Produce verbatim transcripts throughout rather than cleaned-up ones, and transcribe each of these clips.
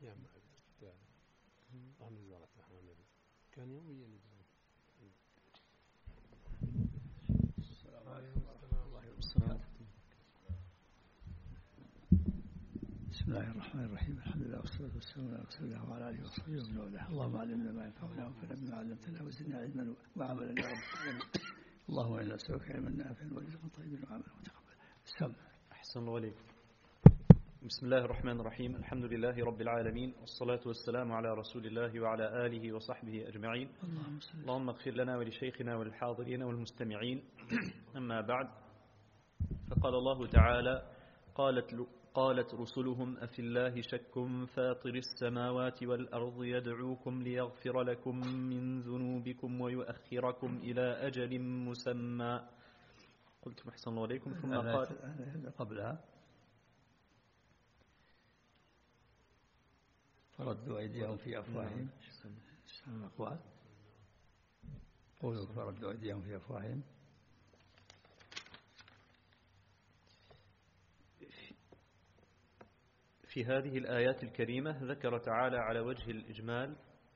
كان يوميا بسم الله الرحمن الرحيم. الحمد لله والصلاة والسلام على رسول الله وعلى آله وصحبه ومن والاه. اللهم علمنا ما ينفعنا وانفعنا بما علمتنا وزدنا علما وعملا يا رب العالمين. اللهم إنا نسألك علما نافعا ورزقا طيبا وعملا متقبلا. أحسن الله عليكم. بسم الله الرحمن الرحيم. الحمد لله رب العالمين والصلاة والسلام على رسول الله وعلى آله وصحبه أجمعين. اللهم اغفر لنا ولشيخنا وللحاضرين والمستمعين. أما بعد، فقال الله تعالى: قالت قالت رسلهم أفي الله شك فاطر السماوات والأرض يدعوكم ليغفر لكم من ذنوبكم ويؤخركم إلى أجل مسمى. قلت أحسن الله عليكم. ثم قال قبلها: فردوا أيديهم في أفواههم. الأقوال قولوا فردوا أيديهم في أفواههم. في هذه الآيات الكريمة ذكر تعالى على وجه الإجمال،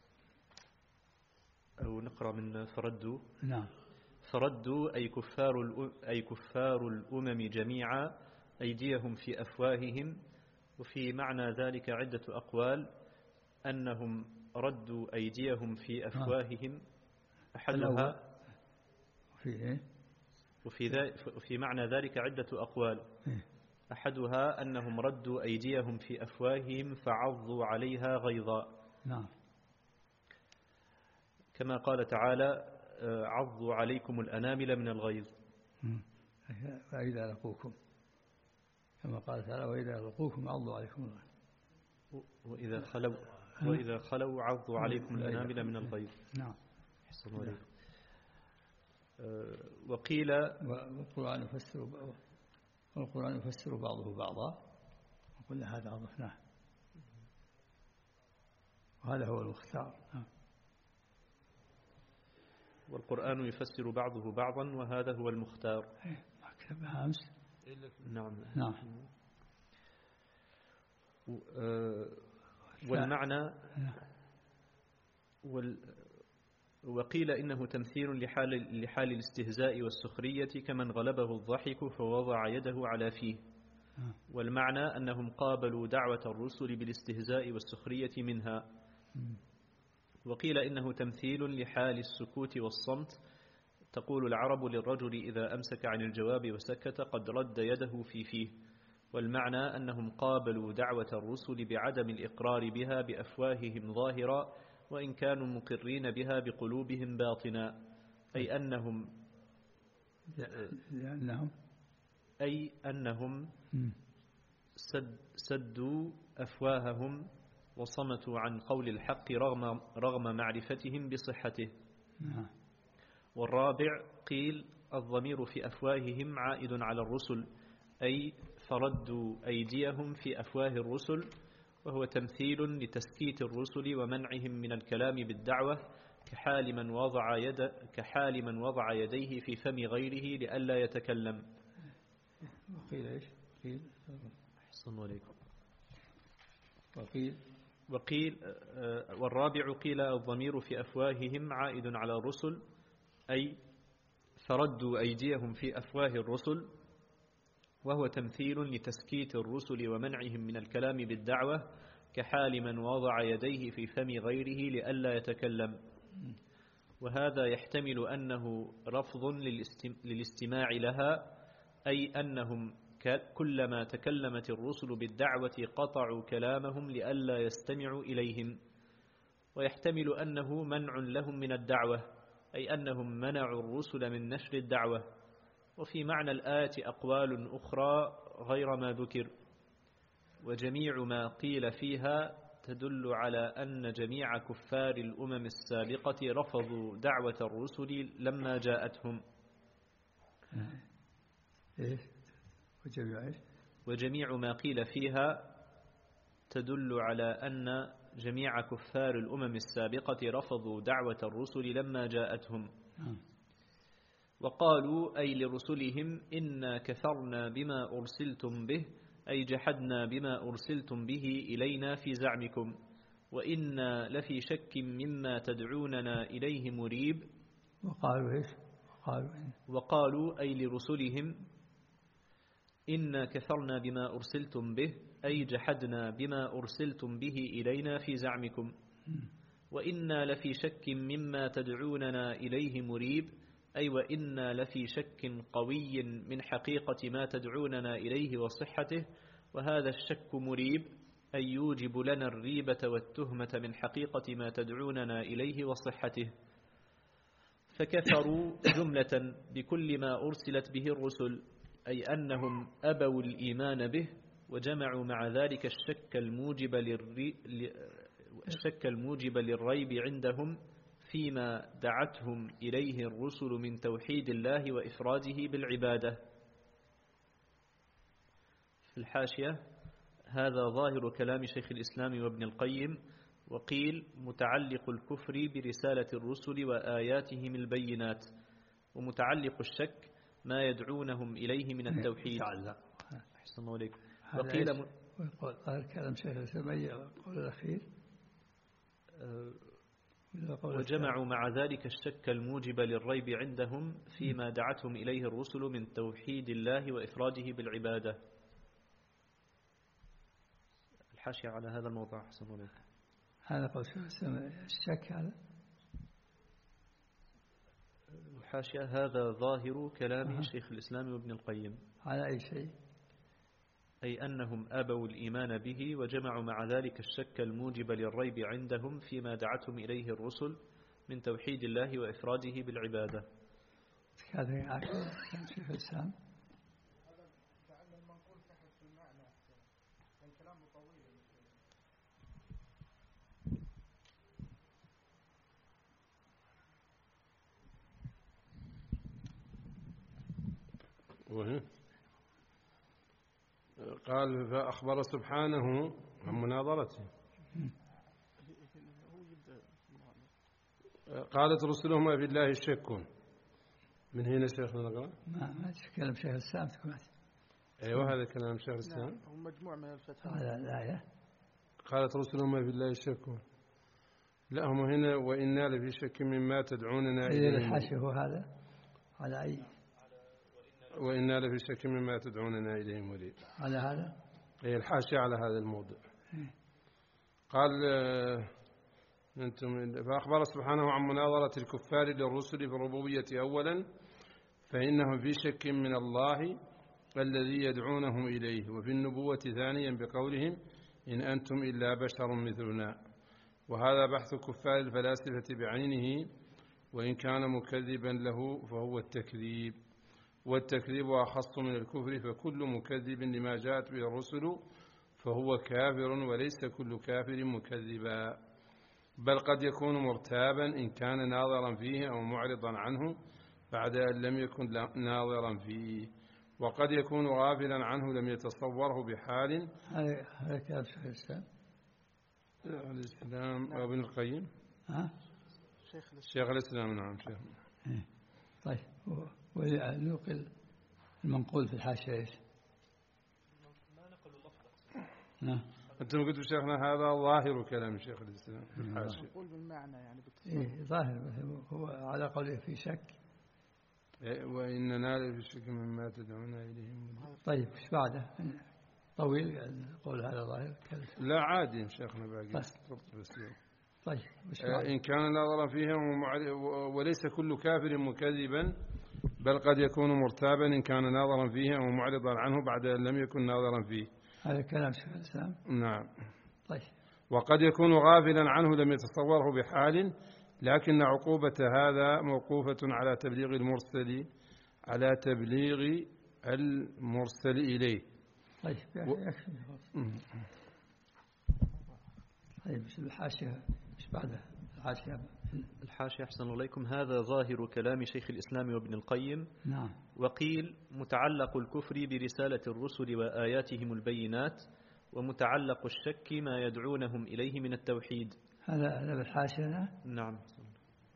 أو نقرأ من فردوا. نعم. فردوا أي كفار أي كفار الأمم جميعا أيديهم في أفواههم. وفي معنى ذلك عدة أقوال: أنهم ردوا أيديهم في أفواههم أحدها، وفي وفي في معنى ذلك عدة أقوال. أحدها أنهم ردوا أيديهم في أفواههم فعضوا عليها غيظا. نعم. كما قال تعالى: عضوا عليكم الأنامل من الغيظ. وإذا لقوكم، كما قال تعالى: وإذا لقوكم عضوا عليكم الغيظ. وإذا خلوا وإذا خلوا عضوا عليكم الأنامل من الغيظ. نعم. أحسن الله. وقيل والقرآن يفسر والقرآن يفسر بعضه بعضا، وكل هذا أضفناه، وهذا هو المختار. والقرآن يفسر بعضه بعضا وهذا هو المختار. أكتبها أمس. نعم. نعم. والمعنى وال وقيل إنه تمثيل لحال, لحال الاستهزاء والسخرية كمن غلبه الضحك فوضع يده على فيه. والمعنى أنهم قابلوا دعوة الرسل بالاستهزاء والسخرية منها. وقيل إنه تمثيل لحال السكوت والصمت. تقول العرب للرجل إذا أمسك عن الجواب وسكت: قد رد يده في فيه. والمعنى أنهم قابلوا دعوة الرسل بعدم الإقرار بها بأفواههم ظاهرا، وإن كانوا مقرين بها بقلوبهم باطنا. أي أنهم لأنهم أي أنهم سد سدوا أفواههم وصمتوا عن قول الحق رغم رغم معرفتهم بصحته. والرابع قيل: الضمير في أفواههم عائد على الرسل، أي فردوا أيديهم في أفواه الرسل، وهو تمثيل لتسكيت الرسل ومنعهم من الكلام بالدعوة، كحال من وضع يد كحال من وضع يديه في فم غيره لئلا يتكلم. وقيل ايش؟ قيل أحسن عليكم. وقيل وقيل والرابع قيل: الضمير في أفواههم عائد على الرسل، أي فردوا أيديهم في أفواه الرسل، وهو تمثيل لتسكيت الرسل ومنعهم من الكلام بالدعوة، كحال من وضع يديه في فم غيره لئلا يتكلم. وهذا يحتمل أنه رفض للاستماع لها، أي أنهم كلما تكلمت الرسل بالدعوة قطعوا كلامهم لئلا يستمعوا إليهم. ويحتمل أنه منع لهم من الدعوة، أي أنهم منعوا الرسل من نشر الدعوة. وفي معنى الآية أقوال أخرى غير ما ذكر، وجميع ما قيل فيها تدل على أن جميع كفار الأمم السابقة رفضوا دعوة الرسل لما جاءتهم. وجميع ما قيل فيها تدل على أن جميع كفار الأمم السابقة رفضوا دعوة الرسل لما جاءتهم. وقالوا أي لرسلهم: إنا كفرنا بما أرسلتم به أي جحدنا بما أرسلتم به إلينا في زعمكم، وإنا لفي شك مما تدعوننا إليه مريب. وقالوا إيش؟ وقالوا, وقالوا أي لرسلهم إنا كفرنا بما أرسلتم به، أي جحدنا بما أرسلتم به إلينا في زعمكم، وإنا لفي شك مما تدعوننا إليه مريب، أي وإنا لفي شك قوي من حقيقة ما تدعوننا إليه وصحته، وهذا الشك مريب أي يوجب لنا الريبة والتهمة من حقيقة ما تدعوننا إليه وصحته. فكفروا جملة بكل ما أرسلت به الرسل، أي أنهم أبوا الإيمان به، وجمعوا مع ذلك الشك الموجب للري... الشك الموجب للريب عندهم فيما دعتهم إليه الرسل من توحيد الله وإفراده بالعبادة. في الحاشية: هذا ظاهر كلام شيخ الإسلام وابن القيم. وقيل متعلق الكفر برسالة الرسل وآياتهم البينات، ومتعلق الشك ما يدعونهم إليه من التوحيد. أحسن الله عليك. وقيل م... قال كلام شيخ الإسلام القول الأخير وجمعوا مع ذلك الشك الموجب للريب عندهم فيما دعتهم إليه الرسل من توحيد الله وإفراده بالعبادة. الحاشية على هذا الموضوع. أحسن الله عليك. هذا قول شيخ الإسلام الشك هذا الحاشية: هذا ظاهر كلام أه. شيخ الإسلام وابن القيم. على أي شيء؟ أي أنهم أبوا الإيمان به، وجمعوا مع ذلك الشك الموجب للريب عندهم فيما دعتهم إليه الرسل من توحيد الله وإفراده بالعبادة. هذا يعكس كلام شيخ الإسلام. هذا جعلنا المنقول تحت في المعنى، كان كلامه طويل. وهي قال فأخبر سبحانه عن مناظرته. قالت رسلهما بالله الشك. من هنا شيخنا نقرأ؟ ما ما تكلم شيخ الإسلام تكون. أيوة هذا كلام شيخ الإسلام. هو مجموع من الفتاوى. هذا الآية. قالت رسلهما بالله الشك. لا هم هنا وإنا لفي شك مما تدعوننا إليه. الحاشية هو هذا على أي؟ وإنا لفي شك مما تدعوننا إليه مريب. على هذا؟ هي الحاشية على هذا الموضع. قال أنتم فأخبر سبحانه عن مناظرة الكفار للرسل في الربوبية أولا، فإنهم في شك من الله الذي يدعونهم إليه، وفي النبوة ثانيا بقولهم إن أنتم إلا بشر مثلنا. وهذا بحث كفار الفلاسفة بعينه، وإن كان مكذبا له فهو التكذيب، والتكذيب أخص من الكفر، فكل مكذب لما جاءت به الرسل فهو كافر، وليس كل كافر مكذبا، بل قد يكون مرتابا إن كان ناظرا فيه أو معرضا عنه بعد أن لم يكن ناظرا فيه، وقد يكون غافلا عنه لم يتصوره بحال. هذا كلام شيخ الإسلام الإسلام وابن القيم. ها؟ شيخ الإسلام. نعم شيخ. طيب ونقل المنقول في الحاشية إيش؟ ما نقل لفظة. نعم. أنتم قلتوا شيخنا هذا ظاهر كلام شيخ الإسلام في الحاشية. نقول بالمعنى يعني إيه ظاهر، هو على قوله في شك. وإننا لفي شك مما تدعونا إليه. طيب إيش بعده؟ طويل قول هذا ظاهر. لا عادي شيخنا باقي. طيب. بس طيب إن كان ناظرا فيهم وليس كل كافر مكذبا، بل قد يكون مرتابا إن كان ناظرا فيه أو معرضا عنه بعد أن لم يكن ناظرا فيه. هذا كلام شيخ الإسلام. نعم. طيب. وقد يكون غافلا عنه لم يتصوره بحال، لكن عقوبة هذا موقوفة على تبليغ المرسل على تبليغ المرسل إليه. طيب و... يكفي. طيب الحاشية ايش بعده؟ الحاشية الحاشية أحسن إليكم. هذا ظاهر كلام شيخ الإسلام وابن القيم. نعم. وقيل متعلق الكفر برسالة الرسل وآياتهم البينات، ومتعلق الشك ما يدعونهم إليه من التوحيد. هذا هذا بالحاشية. نعم.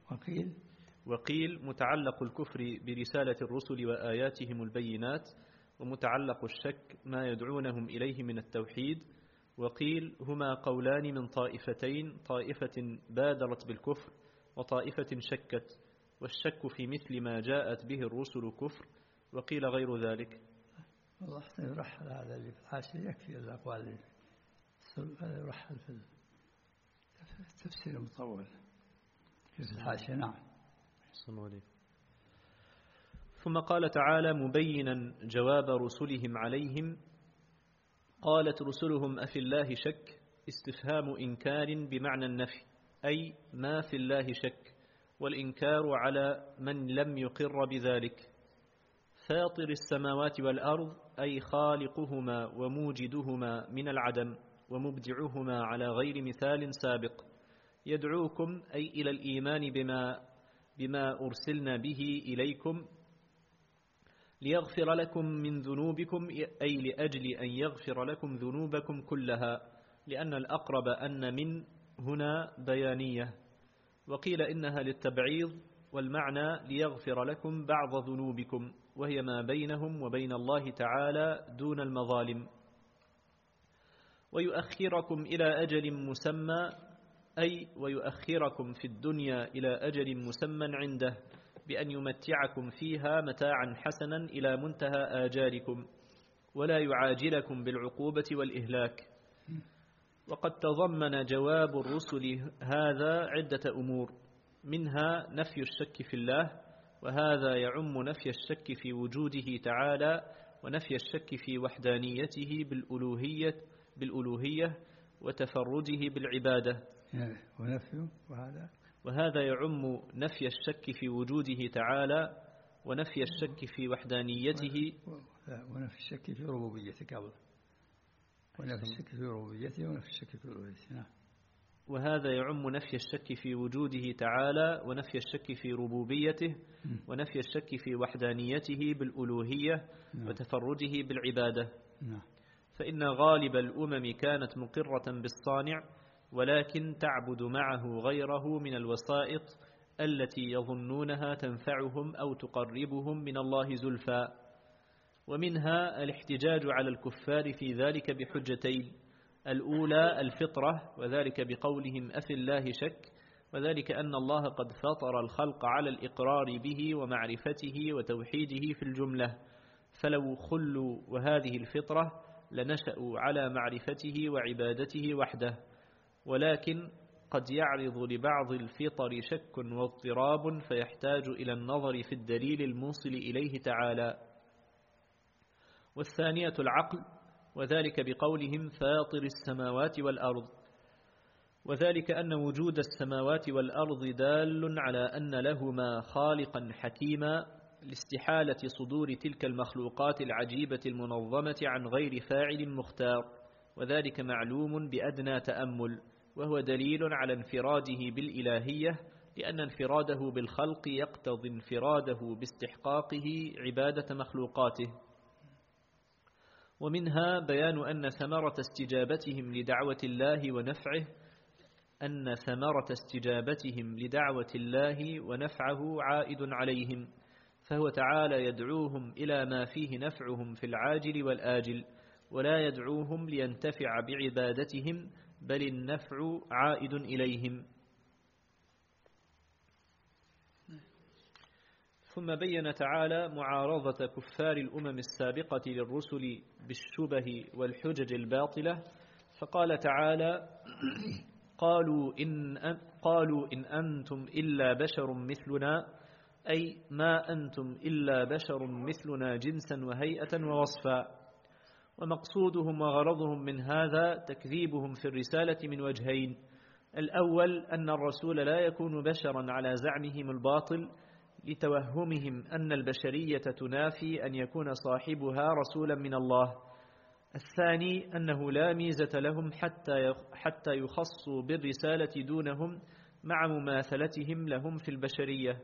وقيل وقيل متعلق الكفر برسالة الرسل وآياتهم البينات، ومتعلق الشك ما يدعونهم إليه من التوحيد. وقيل هما قولان من طائفتين، طائفة بادرت بالكفر وطائفة شكت، والشك في مثل ما جاءت به الرسل كفر، وقيل غير ذلك. والله يرحل هذا اللي في الحاشية، يكفي الأقوال اللي هذا يرحل في التفسير المطول في الحاشية. نعم. ثم قال تعالى مبينا جواب رسلهم عليهم: قالت رسلهم أفي الله شك؟ استفهام إنكار بمعنى النفي، أي ما في الله شك، والإنكار على من لم يقر بذلك. فاطر السماوات والأرض، أي خالقهما وموجدهما من العدم ومبدعهما على غير مثال سابق. يدعوكم أي إلى الإيمان بما, بما أرسلنا به إليكم ليغفر لكم من ذنوبكم، أي لأجل أن يغفر لكم ذنوبكم كلها، لأن الأقرب أن من هنا بيانية. وقيل إنها للتبعيض، والمعنى ليغفر لكم بعض ذنوبكم، وهي ما بينهم وبين الله تعالى دون المظالم. ويؤخركم إلى أجل مسمى، أي ويؤخركم في الدنيا إلى أجل مسمى عنده، بأن يمتعكم فيها متاعا حسنا إلى منتهى آجالكم، ولا يعاجلكم بالعقوبة والإهلاك. وقد تضمن جواب الرسل هذا عدة أمور، منها نفي الشك في الله، وهذا يعم نفي الشك في وجوده تعالى، ونفي الشك في وحدانيته بالألوهية, بالألوهية وتفرده بالعبادة. ونفي وهذا وهذا يعم نفي الشك في وجوده تعالى، ونفي الشك في وحدانيته، ونفي الشك في ربوبيته قبل، ونفي الشك في ربوبيته ونفي الشك في ألوهيته. نعم. وهذا يعم نفي الشك في وجوده تعالى، ونفي الشك في ربوبيته، ونفي الشك في وحدانيته بالألوهية وتفرده بالعبادة. فإن غالب الأمم كانت مقرة بالصانع، ولكن تعبد معه غيره من الوسائط التي يظنونها تنفعهم أو تقربهم من الله زلفى. ومنها الاحتجاج على الكفار في ذلك بحجتين: الأولى الفطرة، وذلك بقولهم أفي الله شك، وذلك أن الله قد فطر الخلق على الإقرار به ومعرفته وتوحيده في الجملة، فلو خلوا وهذه الفطرة لنشأوا على معرفته وعبادته وحده. ولكن قد يعرض لبعض الفطر شك واضطراب، فيحتاج إلى النظر في الدليل الموصل إليه تعالى. والثانية العقل، وذلك بقولهم فاطر السماوات والأرض، وذلك أن وجود السماوات والأرض دال على أن لهما خالقا حكيما، لاستحالة صدور تلك المخلوقات العجيبة المنظمة عن غير فاعل مختار، وذلك معلوم بأدنى تأمل، وهو دليل على انفراده بالإلهية، لأن انفراده بالخلق يقتضي انفراده باستحقاقه عبادة مخلوقاته. ومنها بيان أن ثمرة استجابتهم لدعوة الله ونفعه أن ثمرة استجابتهم لدعوة الله ونفعه عائد عليهم، فهو تعالى يدعوهم إلى ما فيه نفعهم في العاجل والآجل، ولا يدعوهم لينتفع بعبادتهم، بل النفع عائد إليهم. ثم بين تعالى معارضة كفار الأمم السابقة للرسل بالشبه والحجج الباطلة، فقال تعالى: قالوا إن, قالوا إن أنتم إلا بشر مثلنا، أي ما أنتم إلا بشر مثلنا جنسا وهيئة ووصفا. ومقصودهم وغرضهم من هذا تكذيبهم في الرسالة من وجهين: الأول أن الرسول لا يكون بشرا على زعمهم الباطل، لتوهمهم أن البشرية تنافي أن يكون صاحبها رسولا من الله. الثاني أنه لا ميزة لهم حتى حتى يخصوا بالرسالة دونهم، مع مماثلتهم لهم في البشرية.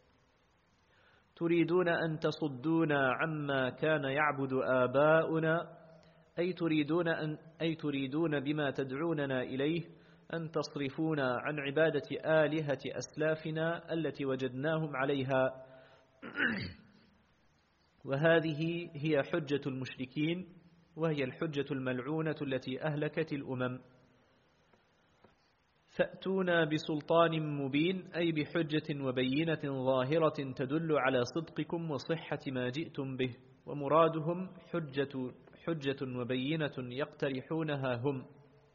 تريدون أن تصدونا عما كان يعبد آباؤنا، أي تريدون, أن أي تريدون بما تدعوننا إليه أن تصرفونا عن عبادة آلهة أسلافنا التي وجدناهم عليها، وهذه هي حجة المشركين، وهي الحجة الملعونة التي أهلكت الأمم. فأتونا بسلطان مبين، أي بحجة وبينة ظاهرة تدل على صدقكم وصحة ما جئتم به. ومرادهم حجة, حجة وبينة يقترحونها هم،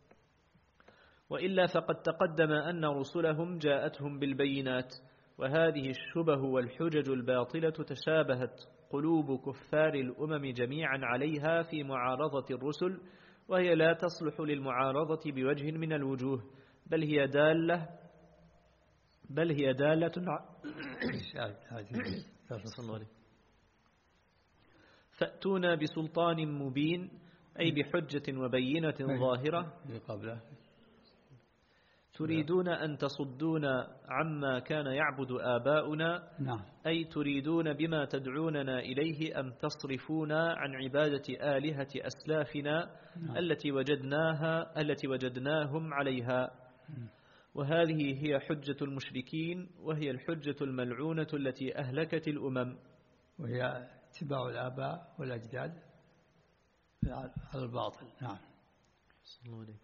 وإلا فقد تقدم أن رسلهم جاءتهم بالبينات، وهذه الشبه والحجج الباطلة تشابهت قلوب كفار الأمم جميعا عليها في معارضة الرسل، وهي لا تصلح للمعارضة بوجه من الوجوه، بل هي دالة بل هي دالة فأتونا بسلطان مبين، أي بحجة وبينة ظاهرة. تريدون أن تصدونا عما كان يعبد آباؤنا، أي تريدون بما تدعوننا إليه أن تصرفونا عن عبادة آلهة أسلافنا التي وجدناها التي وجدناهم عليها. وهذه هي حجة المشركين، وهي الحجة الملعونة التي أهلكت الأمم، وهي اتباع الآباء والأجداد على الباطل. نعم. صلى الله عليه.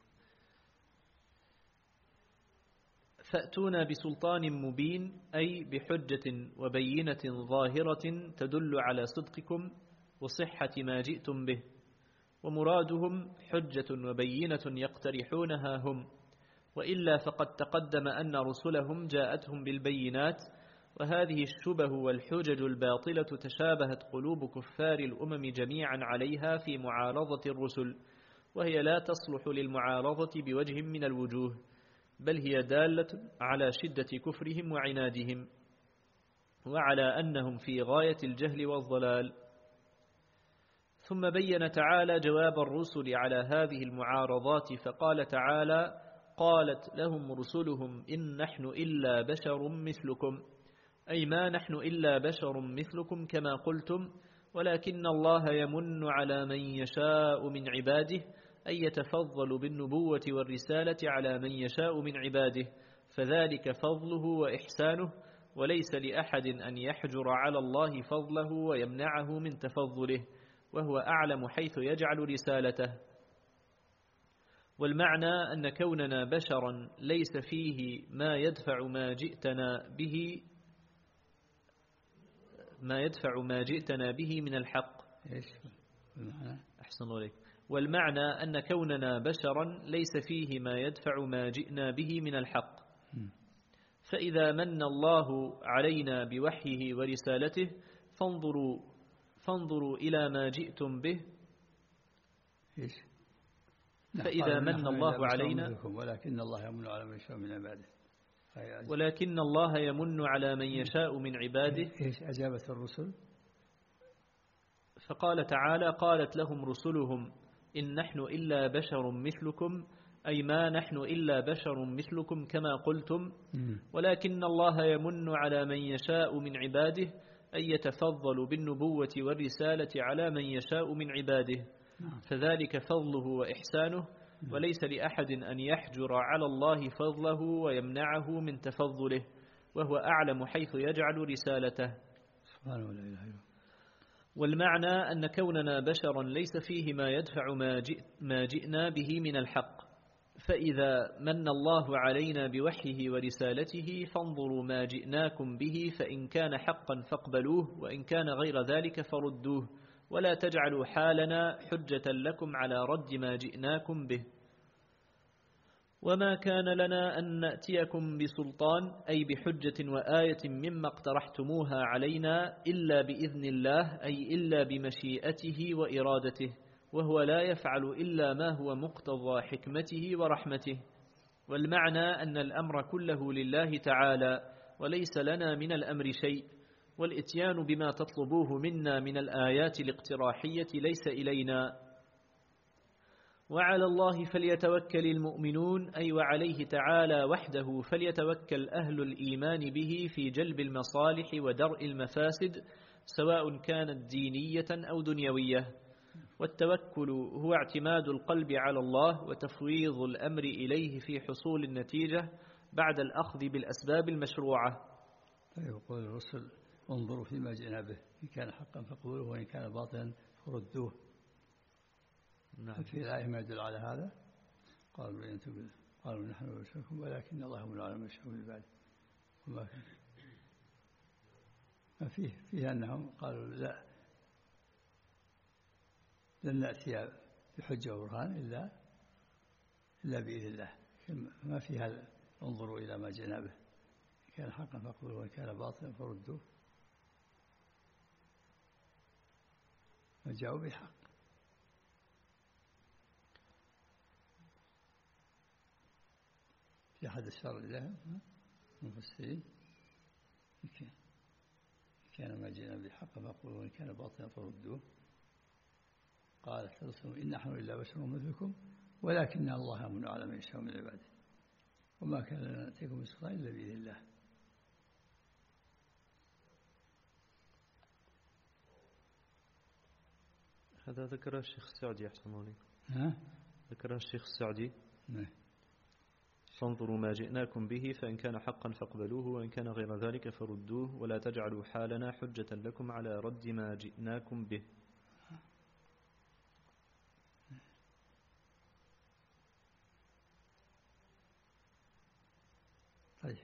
فأتونا بسلطان مبين، أي بحجة وبينة ظاهرة تدل على صدقكم وصحة ما جئتم به. ومرادهم حجة وبينة يقترحونها هم، وإلا فقد تقدم أن رسلهم جاءتهم بالبينات، وهذه الشبه والحجج الباطلة تشابهت قلوب كفار الأمم جميعا عليها في معارضة الرسل، وهي لا تصلح للمعارضة بوجه من الوجوه، بل هي دالة على شدة كفرهم وعنادهم، وعلى أنهم في غاية الجهل والضلال. ثم بين تعالى جواب الرسل على هذه المعارضات، فقال تعالى: قالت لهم رسلهم إن نحن إلا بشر مثلكم، أي ما نحن إلا بشر مثلكم كما قلتم، ولكن الله يمن على من يشاء من عباده، أي يتفضل بالنبوة والرسالة على من يشاء من عباده، فذلك فضله وإحسانه، وليس لأحد أن يحجر على الله فضله ويمنعه من تفضله، وهو أعلم حيث يجعل رسالته. والمعنى أن كوننا بشرا ليس فيه ما يدفع ما جئتنا به ما يدفع ما جئتنا به من الحق. أحسن عليك. والمعنى أن كوننا بشرا ليس فيه ما يدفع ما جئنا به من الحق، فإذا من الله علينا بوحيه ورسالته فانظروا فانظروا إلى ما جئتم به. فإذا من الله علينا ولكن الله يمن على من يشاء من عباده ولكن الله يمن على من يشاء من عباده. إيش أجابت الرسل؟ فقال تعالى: قالت لهم رسلهم إن نحن إلا بشر مثلكم، أي ما نحن إلا بشر مثلكم كما قلتم، ولكن الله يمن على من يشاء من عباده، أي يتفضل بالنبوة والرسالة على من يشاء من عباده، فذلك فضله وإحسانه، وليس لأحد أن يحجر على الله فضله ويمنعه من تفضله، وهو أعلم حيث يجعل رسالته. سبحانه ولا إله إلا. والمعنى أن كوننا بشرا ليس فيه ما يدفع ما, جئ ما جئنا به من الحق، فإذا من الله علينا بوحيه ورسالته فانظروا ما جئناكم به، فإن كان حقا فاقبلوه، وإن كان غير ذلك فردوه، ولا تجعلوا حالنا حجة لكم على رد ما جئناكم به. وما كان لنا أن نأتيكم بسلطان، أي بحجة وآية مما اقترحتموها علينا، إلا بإذن الله، أي إلا بمشيئته وإرادته، وهو لا يفعل إلا ما هو مقتضى حكمته ورحمته. والمعنى أن الأمر كله لله تعالى، وليس لنا من الأمر شيء، والإتيان بما تطلبوه منا من الآيات الاقتراحية ليس إلينا. وعلى الله فليتوكل المؤمنون، أي وعليه تعالى وحده فليتوكل أهل الإيمان به في جلب المصالح ودرء المفاسد، سواء كانت دينية أو دنيوية. والتوكل هو اعتماد القلب على الله وتفويض الأمر إليه في حصول النتيجة بعد الأخذ بالأسباب المشروعة. يقول الرسل انظروا فيما جئنا به إن كان حقا فاقبلوه وإن كان باطلا فردوه. نعم. في الآية ما يدل على هذا؟ قالوا إن تقول قالوا نحن نبشركم ولكن الله من العالم يشاء من عباده وما كان. ما فيه فيه أنهم قالوا لا لن نأتي بحجة وبرهان إلا إلا بإذن الله. ما فيها انظروا إلى ما جئنا به إن كان حقا فاقبلوه وإن كان باطلا فردوه. وجاءوا بالحق. في أحد الشر لهم مفسرين إن كان ما جئنا بالحق فاقبلوه وإن كان باطلا فردوه. قالت رسلهم إن نحن إلا بشر مثلكم ولكن الله من أعلم من يشاء من عباده وما كان لنا نأتيكم بسلطان إلا بإذن الله. هذا ذكر الشيخ السعدي أحسن عليكم. ها؟ ذكر الشيخ السعدي. نعم. فانظروا ما جئناكم به فإن كان حقا فاقبلوه وإن كان غير ذلك فردوه ولا تجعلوا حالنا حجة لكم على رد ما جئناكم به. طيب.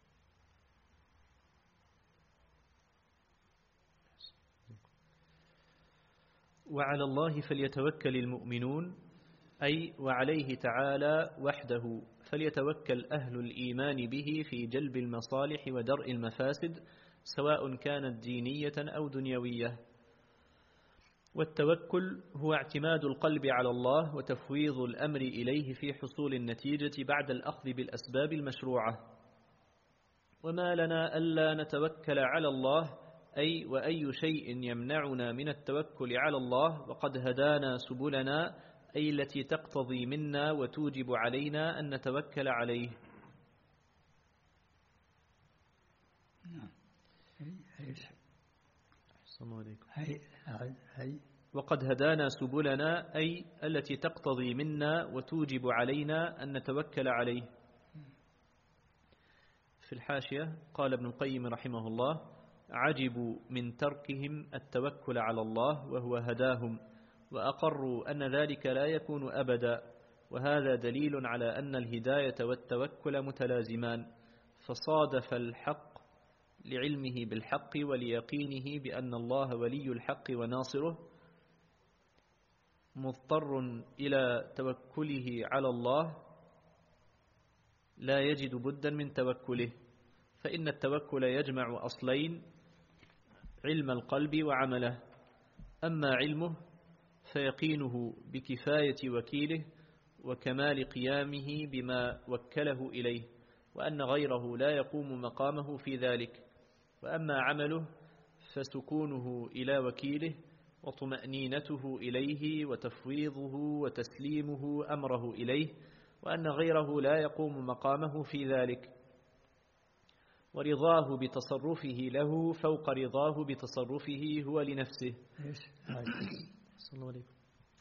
وعلى الله فليتوكل المؤمنون أي وعليه تعالى وحده فليتوكل أهل الإيمان به في جلب المصالح ودرء المفاسد سواء كانت دينية أو دنيوية. والتوكل هو اعتماد القلب على الله وتفويض الأمر إليه في حصول النتيجة بعد الأخذ بالأسباب المشروعة. وما لنا ألا نتوكل على الله أي وأي شيء يمنعنا من التوكل على الله وقد هدانا سبلنا أي التي تقتضي منا وتوجب علينا أن نتوكل عليه. نعم. هي هي هي وقد هدانا سبلنا أي التي تقتضي منا وتوجب علينا أن نتوكل عليه. في الحاشية قال ابن القيم رحمه الله عجبوا من تركهم التوكل على الله وهو هداهم وأقروا أن ذلك لا يكون أبدا وهذا دليل على أن الهداية والتوكل متلازمان فصادف الحق لعلمه بالحق وليقينه بأن الله ولي الحق وناصره مضطر إلى توكله على الله لا يجد بدا من توكله فإن التوكل يجمع أصلين علم القلب وعمله. أما علمه فيقينه بكفاية وكيله وكمال قيامه بما وكله إليه وأن غيره لا يقوم مقامه في ذلك. وأما عمله فسكونه إلى وكيله وطمأنينته إليه وتفويضه وتسليمه أمره إليه وأن غيره لا يقوم مقامه في ذلك ورضاه بتصرفه له فوق رضاه بتصرفه هو لنفسه. صلى الله عليه.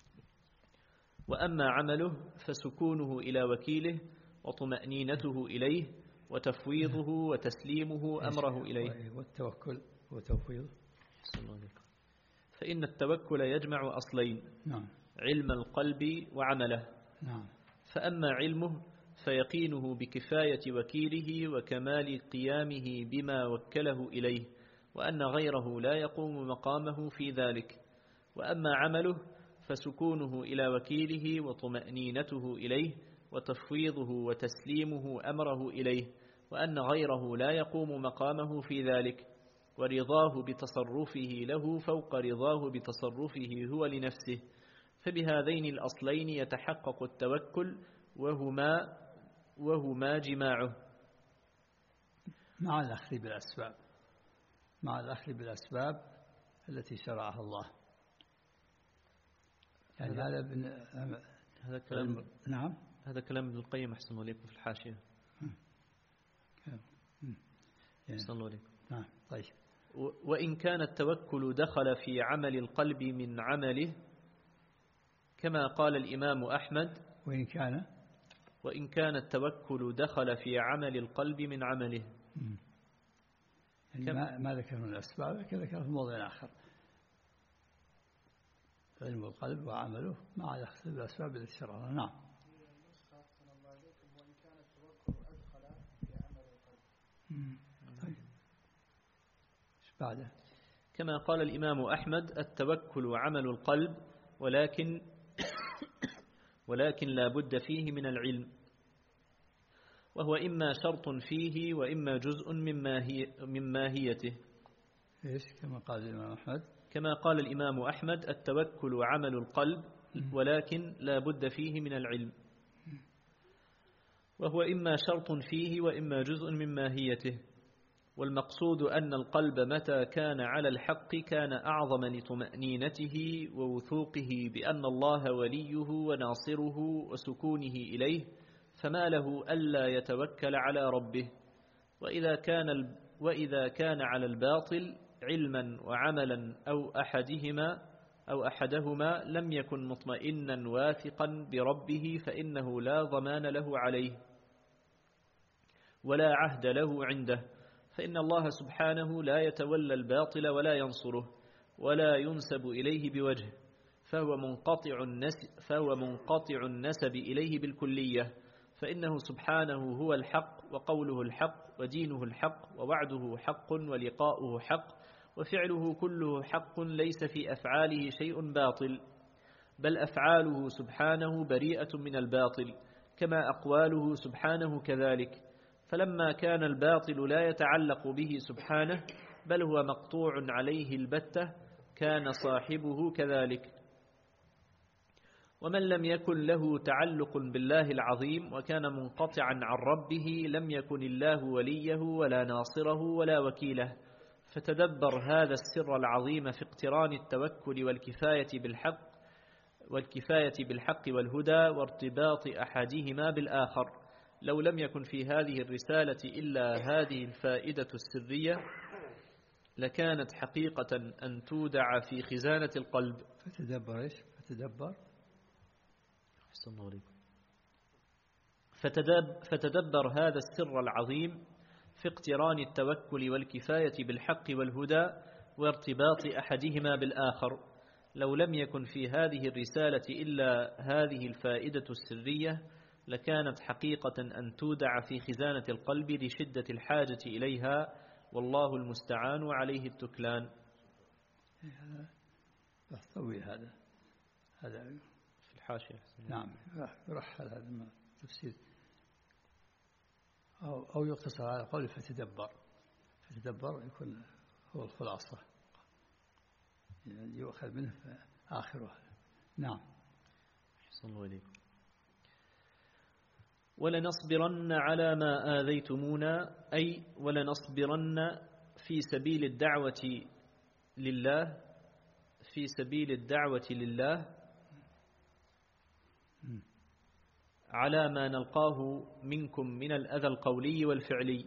وأما عمله فسكونه إلى وكيله وطمأنينته إليه وتفويضه وتسليمه أمره إليه. والتوكل وتفويض. صلى الله عليه. فإن التوكل يجمع أصلين نعم. علم القلب وعمله. نعم. فأما علمه فيقينه بكفاية وكيله وكمال قيامه بما وكله إليه وأن غيره لا يقوم مقامه في ذلك. وأما عمله فسكونه إلى وكيله وطمأنينته إليه وتفويضه وتسليمه أمره إليه وأن غيره لا يقوم مقامه في ذلك ورضاه بتصرفه له فوق رضاه بتصرفه هو لنفسه. فبهذين الأصلين يتحقق التوكل وهما وهما جماعه مع الأخذ بالأسباب مع الأخذ بالأسباب التي شرعها الله. يعني هذا هذا بن... هذا كلام نعم هذا كلام ابن القيم أحسن عليكم في الحاشية. أحسن عليكم. نعم. طيب. وإن كان التوكل دخل في عمل القلب من عمله كما قال الإمام أحمد وإن كان وإن كان التوكل دخل في عمل القلب من عمله. يعني ما, ما ذكر من الأسباب لكن ذكر في موضع آخر علم القلب وعمله ما يخص بالأسباب التي شرعها. نعم. وإن كان التوكل أدخل في عمل القلب. طيب ايش بعده؟ كما قال الإمام أحمد التوكل عمل القلب ولكن ولكن لا بد فيه من العلم، وهو إما شرط فيه وإما جزء من ماهي من ماهيته. إيش كما قال الإمام أحمد؟ كما قال الإمام أحمد التوكل عمل القلب ولكن لا بد فيه من العلم، وهو إما شرط فيه وإما جزء من ماهيته. والمقصود أن القلب متى كان على الحق كان أعظم لطمأنينته ووثوقه بأن الله وليه وناصره وسكونه إليه، فما له ألا يتوكل على ربه. وإذا كان وإذا كان على الباطل علما وعملا أو أحدهما أو أحدهما لم يكن مطمئنا واثقا بربه، فإنه لا ضمان له عليه ولا عهد له عنده، فإن الله سبحانه لا يتولى الباطل ولا ينصره ولا ينسب إليه بوجه، فهو منقطع النسب, فهو منقطع النسب إليه بالكلية، فإنه سبحانه هو الحق وقوله الحق ودينه الحق ووعده حق ولقاؤه حق وفعله كله حق، ليس في أفعاله شيء باطل، بل أفعاله سبحانه بريئة من الباطل كما أقواله سبحانه كذلك. فلما كان الباطل لا يتعلق به سبحانه بل هو مقطوع عليه البتة كان صاحبه كذلك. ومن لم يكن له تعلق بالله العظيم وكان منقطعا عن ربه لم يكن الله وليه ولا ناصره ولا وكيله. فتدبر هذا السر العظيم في اقتران التوكل والكفاية بالحق والكفاية بالحق والهدى وارتباط أحدهما بالآخر. لو لم يكن في هذه الرسالة إلا هذه الفائدة السرية لكانت حقيقة أن تودع في خزانة القلب. فتدبر إيش؟ فتدبر أحسن الله عليكم. فتدب فتدبر هذا السر العظيم في اقتران التوكل والكفاية بالحق والهدى وارتباط أحدهما بالآخر. لو لم يكن في هذه الرسالة إلا هذه الفائدة السرية لكانت حقيقة أن تودع في خزانة القلب لشدة الحاجة إليها، والله المستعان وعليه التكلان. هذا بحث طويل هذا هذا في الحاشية. نعم يرحل هذا التفسير أو أو يقتصر على قول فتدبر. فتدبر يكون هو الخلاصة يعني يؤخذ منه آخره. نعم. أحسن الله إليكم. ولنصبرن على ما آذيتمونا، أي ولنصبرن في سبيل الدعوة لله في سبيل الدعوة لله على ما نلقاه منكم من الأذى القولي والفعلي.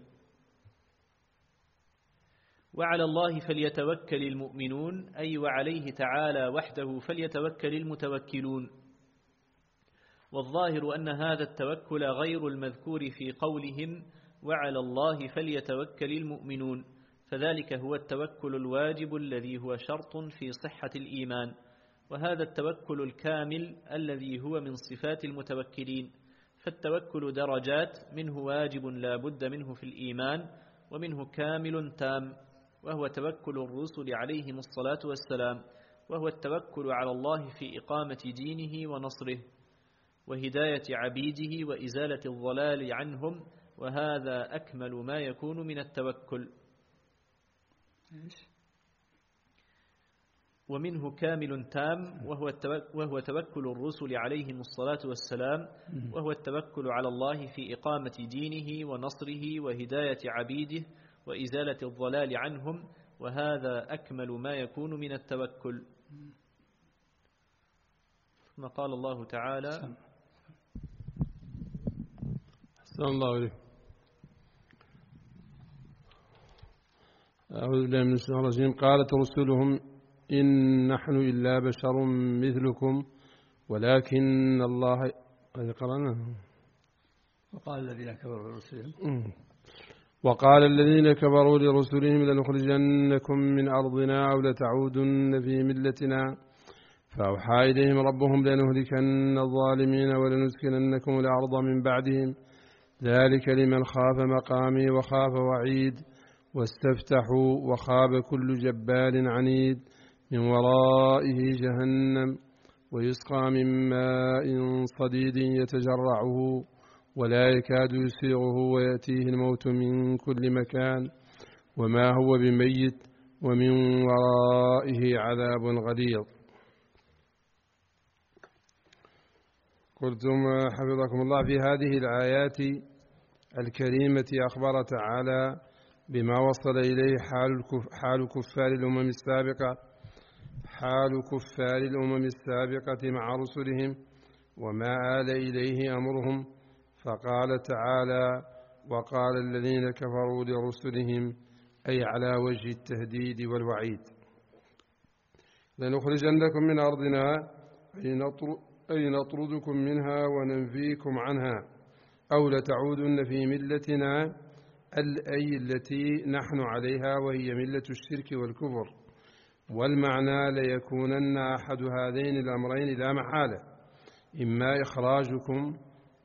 وعلى الله فليتوكل المؤمنون، أي وعليه تعالى وحده فليتوكل المتوكلون. والظاهر أن هذا التوكل غير المذكور في قولهم وعلى الله فليتوكل المؤمنون، فذلك هو التوكل الواجب الذي هو شرط في صحة الإيمان، وهذا التوكل الكامل الذي هو من صفات المتوكلين. فالتوكل درجات، منه واجب لا بد منه في الإيمان، ومنه كامل تام وهو توكل الرسل عليهم الصلاة والسلام، وهو التوكل على الله في إقامة دينه ونصره وهداية عبيده وإزالة الضلال عنهم، وهذا أكمل ما يكون من التوكل. ومنه كامل تام وهو وهو توكل الرسل عليهم الصلاة والسلام، وهو التوكل على الله في إقامة دينه ونصره وهداية عبيده وإزالة الضلال عنهم، وهذا أكمل ما يكون من التوكل. ثم قال الله تعالى: أحسن الله عليك. أعوذ بالله من الشيطان الرجيم. قالت رسلهم إن نحن إلا بشر مثلكم ولكن الله قرأنا وقال الذين كفروا برسلهم وقال الذين كفروا لرسلهم لنخرجنكم من أرضنا أو لتعودن في ملتنا فأوحى إليهم ربهم لنهلكن الظالمين ولنسكننكم الأرض من بعدهم ذلك لمن خاف مقامي وخاف وعيد واستفتحوا وخاب كل جبار عنيد من ورائه جهنم ويسقى من ماء صديد يتجرعه ولا يكاد يسيغه ويأتيه الموت من كل مكان وما هو بميت ومن ورائه عذاب غليظ. قلتم حفظكم الله في هذه الآيات الكريمة أخبر تعالى بما وصل إليه حال كفار الأمم السابقة حال كفار الأمم السابقة مع رسلهم وما آل إليه أمرهم، فقال تعالى وقال الذين كفروا لرسلهم أي على وجه التهديد والوعيد لنخرجنكم من أرضنا أي نطردكم منها وننفيكم عنها أو لتعودن في ملتنا أي التي نحن عليها وهي ملة الشرك والكفر. والمعنى ليكونن أحد هذين الأمرين لا محالة، إما إخراجكم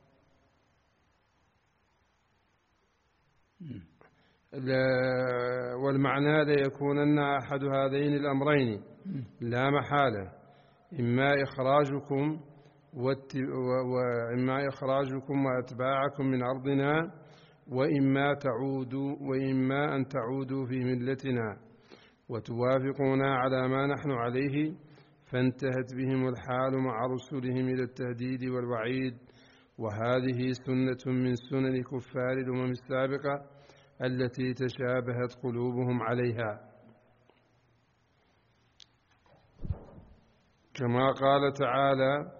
والمعنى ليكونن أحد هذين الأمرين لا محالة، إما إخراجكم وإما إخراجكم وأتباعكم من أرضنا وإما تعودوا وإما أن تعودوا في ملتنا وتوافقونا على ما نحن عليه. فانتهت بهم الحال مع رسلهم إلى التهديد والوعيد، وهذه سنة من سنن كفار الأمم السابقة التي تشابهت قلوبهم عليها، كما قال تعالى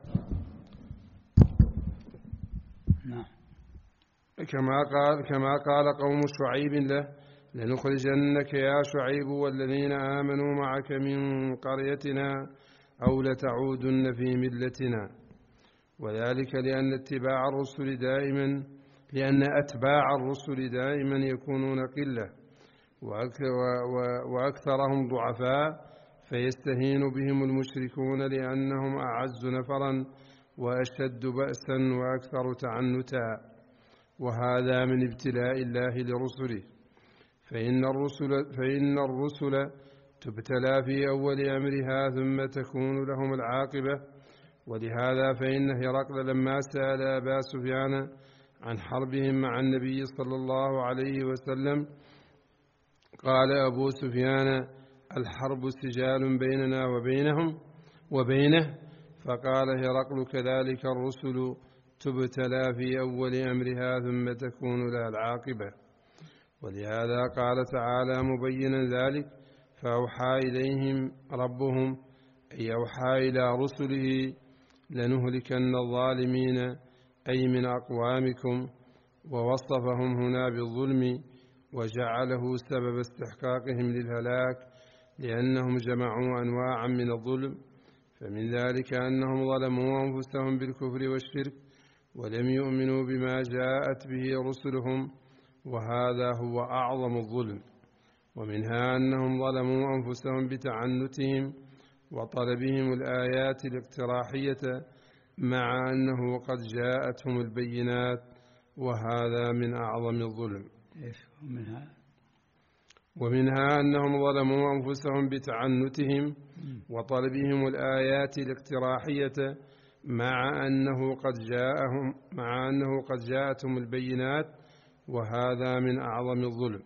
كما قال كما قال قوم شعيب له لنخرجنك يا شعيب والذين آمنوا معك من قريتنا أو لتعودن في ملتنا. وذلك لأن اتباع الرسل دائما لأن أتباع الرسل دائما يكونون قلة وأكثرهم ضعفاء، فيستهين بهم المشركون لأنهم أعز نفرا وأشد بأسا وأكثر تعنتا، وهذا من ابتلاء الله لرسله. فإن الرسل, فإن الرسل تبتلى في أول أمرها ثم تكون لهم العاقبة. ولهذا فإن هرقل لما سأل أبا سفيان عن حربهم مع النبي صلى الله عليه وسلم قال أبو سفيان الحرب سجال بيننا وبينهم وبينه، فقال هرقل كذلك الرسل تبتلى في أول أمرها ثم تكون لها العاقبة. ولهذا قال تعالى مبينا ذلك فأوحى إليهم ربهم أي أوحى إلى رسله لنهلكن الظالمين أي من أقوامكم، ووصفهم هنا بالظلم وجعله سبب استحقاقهم للهلاك لأنهم جمعوا أنواعا من الظلم. فمن ذلك أنهم ظلموا أنفسهم بالكفر والشرك ولم يؤمنوا بما جاءت به رسلهم، وهذا هو أعظم الظلم. ومنها أنهم ظلموا أنفسهم بتعنتهم وطلبهم الآيات الاقتراحية مع أنه قد جاءتهم البينات، وهذا من أعظم الظلم. ومنها ومنها أنهم ظلموا أنفسهم بتعنتهم وطلبهم الآيات الاقتراحية مع أنه قد جاءهم مع أنه قد جاءتهم البينات، وهذا من أعظم الظلم.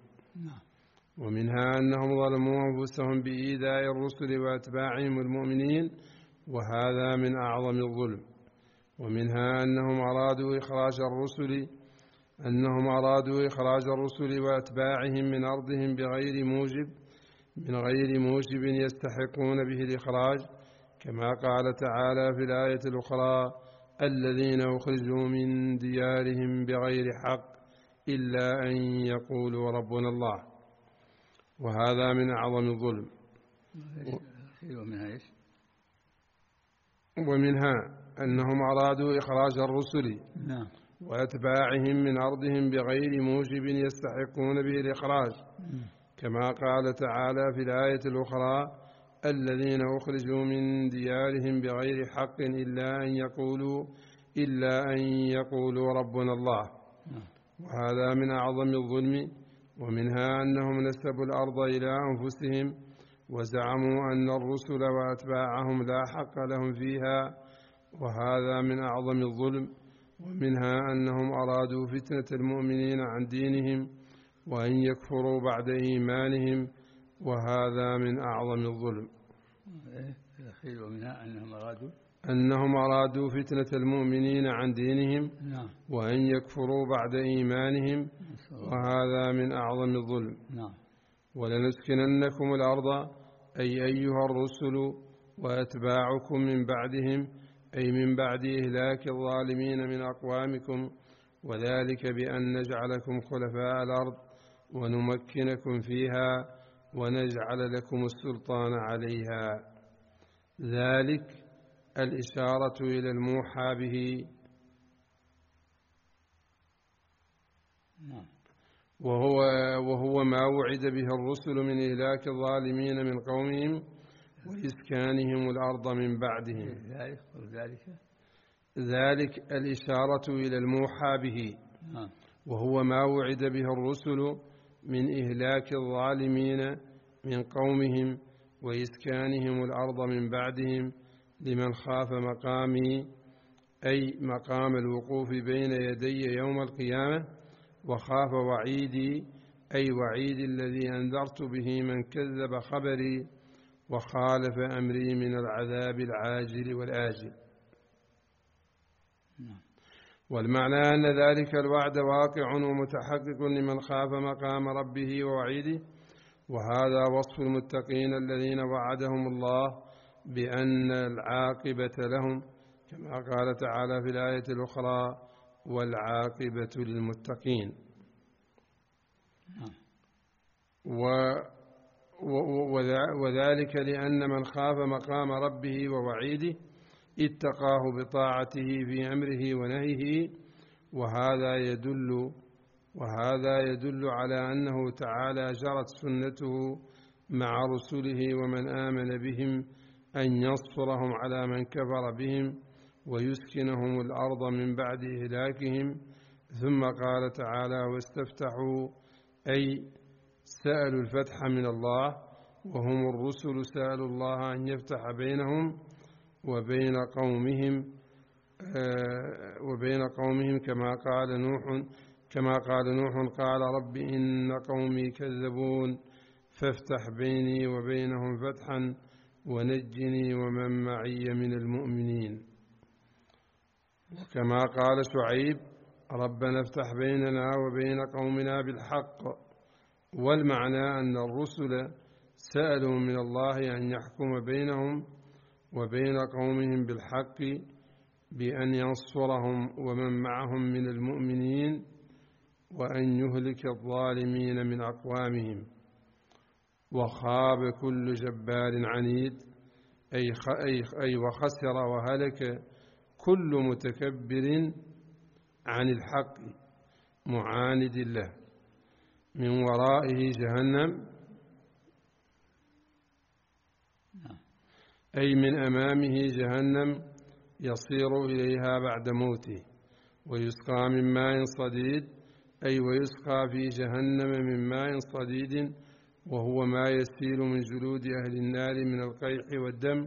ومنها أنهم ظلموا أنفسهم بإيذاء الرسل وأتباعهم المؤمنين، وهذا من أعظم الظلم. ومنها أنهم أرادوا إخراج الرسل أنهم أرادوا إخراج الرسل وأتباعهم من أرضهم بغير موجب من غير موجب يستحقون به الإخراج، كما قال تعالى في الآية الأخرى الذين أخرجوا من ديارهم بغير حق إلا أن يقولوا ربنا الله، وهذا من أعظم الظلم. ومنها, ومنها أنهم أرادوا إخراج الرسل وأتباعهم من أرضهم بغير موجب يستحقون به الإخراج، كما قال تعالى في الآية الأخرى: الذين أخرجوا من ديارهم بغير حق إلا أن يقولوا إلا أن يقولوا ربنا الله. وهذا من أعظم الظلم. ومنها أنهم نسبوا الأرض إلى أنفسهم وزعموا أن الرسل وأتباعهم لا حق لهم فيها، وهذا من أعظم الظلم. ومنها أنهم أرادوا فتنة المؤمنين عن دينهم وأن يكفروا بعد إيمانهم، وهذا من أعظم الظلم. ومنها أنهم أرادوا أنهم أرادوا فتنة المؤمنين عن دينهم وأن يكفروا بعد إيمانهم، وهذا من أعظم الظلم. ولنسكننكم الأرض أي أيها الرسل وأتباعكم من بعدهم، أي من بعد إهلاك الظالمين من أقوامكم، وذلك بأن نجعلكم خلفاء الأرض ونمكنكم فيها ونجعل لكم السلطان عليها. ذلك الإشارة إلى الموحى به، وهو, وهو ما وعد به الرسل من إهلاك الظالمين من قومهم وإسكانهم الأرض من بعدهم. ذلك ذلك الإشارة إلى الموحى به، وهو ما وعد به الرسل من إهلاك الظالمين من قومهم وإسكانهم الأرض من بعدهم لمن خاف مقامي، أي مقام الوقوف بين يدي يوم القيامة، وخاف وعيدي أي وعيد الذي أنذرت به من كذب خبري وخالف أمري من العذاب العاجل والآجل. والمعنى أن ذلك الوعد واقع ومتحقق لمن خاف مقام ربه ووعيده، وهذا وصف المتقين الذين وعدهم الله بأن العاقبة لهم، كما قال تعالى في الآية الأخرى: والعاقبة للمتقين. وذلك لأن من خاف مقام ربه ووعيده اتقاه بطاعته في أمره ونهيه، وهذا يدل وهذا يدل على أنه تعالى جرت سنته مع رسله ومن آمن بهم أن ينصرهم على من كفر بهم ويسكنهم الأرض من بعد إهلاكهم. ثم قال تعالى: واستفتحوا أي سألوا الفتح من الله، وهم الرسل سألوا الله أن يفتح بينهم وبين قومهم وبين قومهم كما قال نوح كما قال نوح قال: رب إن قومي كذبون فافتح بيني وبينهم فتحا ونجني ومن معي من المؤمنين. وكما قال شعيب: ربنا افتح بيننا وبين قومنا بالحق. والمعنى أن الرسل سألوا من الله أن يحكم بينهم وبين قومهم بالحق بأن ينصرهم ومن معهم من المؤمنين وأن يهلك الظالمين من أقوامهم. وخاب كل جبار عنيد أي, أي, أي وخسر وهلك كل متكبر عن الحق معاند له، من ورائه جهنم أي من أمامه جهنم يصير إليها بعد موته، ويسقى من ماء صديد أي ويسقى في جهنم من ماء صديد، وهو ما يسيل من جلود أهل النار من القيح والدم،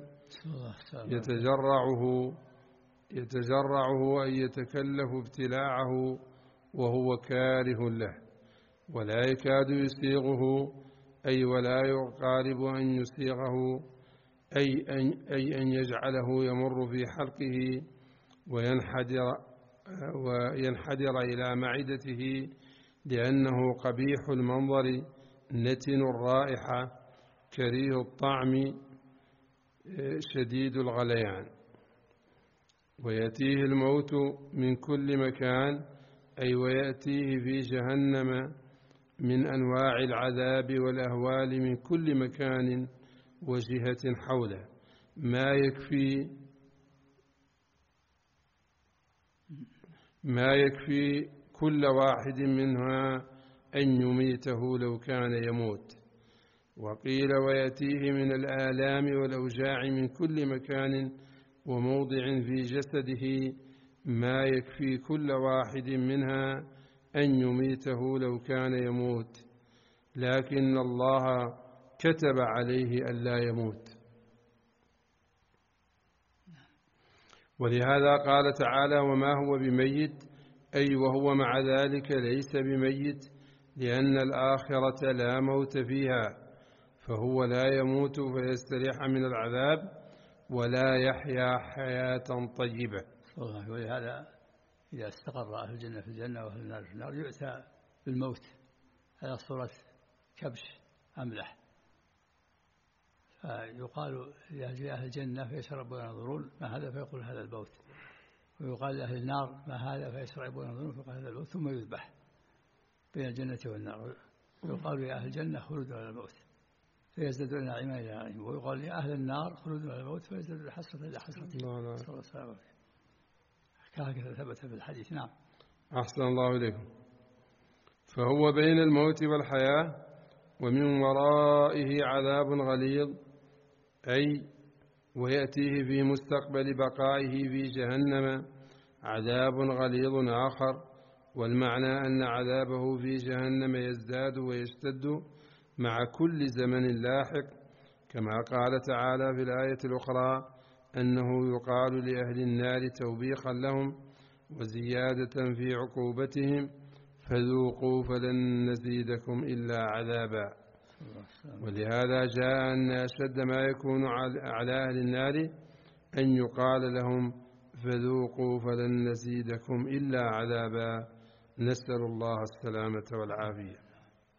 يتجرعه يتجرعه أي يتكلف ابتلاعه وهو كاره له، ولا يكاد يسيغه أي ولا يقارب أن يسيغه أي أن, أي أن يجعله يمر في حلقه وينحدر, وينحدر إلى معدته، لأنه قبيح المنظر نتن الرائحة كريه الطعم شديد الغليان. ويأتيه الموت من كل مكان أي ويأتيه في جهنم من أنواع العذاب والأهوال من كل مكان وجهة حوله، ما يكفي ما يكفي كل واحد منها أن يميته لو كان يموت. وقيل ويأتيه من الآلام والأوجاع من كل مكان وموضع في جسده ما يكفي كل واحد منها أن يميته لو كان يموت، لكن الله كتب عليه ألا يموت. ولهذا قال تعالى: وما هو بميت، أي وهو مع ذلك ليس بميت، لأن الآخرة لا موت فيها، فهو لا يموت فيستريح من العذاب ولا يحيا حياة طيبة. ولهذا إذا استقر أهل الجنة في الجنة وأهل النار في النار يؤتى بالموت على صورة كبش أملح، فيقال لأهل الجنة فيشربون وينظرون ما هذا فيقول هذا الموت، ويقال لأهل النار ما هذا فيشربون وينظرون فيقال هذا الموت، ثم يذبح بين الجنة والنار، ويقال لأهل الجنة خلود على الموت فيزدادون نعيما إلى نعيم، ويقال لأهل النار خلود على الموت فيزدادون حسرة إلى حسرة. صلى الله عليه وسلم هكذا ثبت في الحديث. نعم. أحسن الله إليكم. فهو بين الموت والحياة، ومن ورائه عذاب غليظ، أي ويأتيه في مستقبل بقائه في جهنم عذاب غليظ آخر، والمعنى أن عذابه في جهنم يزداد ويشتد مع كل زمن لاحق، كما قال تعالى في الآية الأخرى أنه يقال لأهل النار توبيخا لهم وزيادة في عقوبتهم: فذوقوا فلن نزيدكم إلا عذابا. ولهذا جاء أن أشد ما يكون على أهل النار أن يقال لهم: فذوقوا فلن نزيدكم إلا عذابا. نسأل الله السلامة والعافية.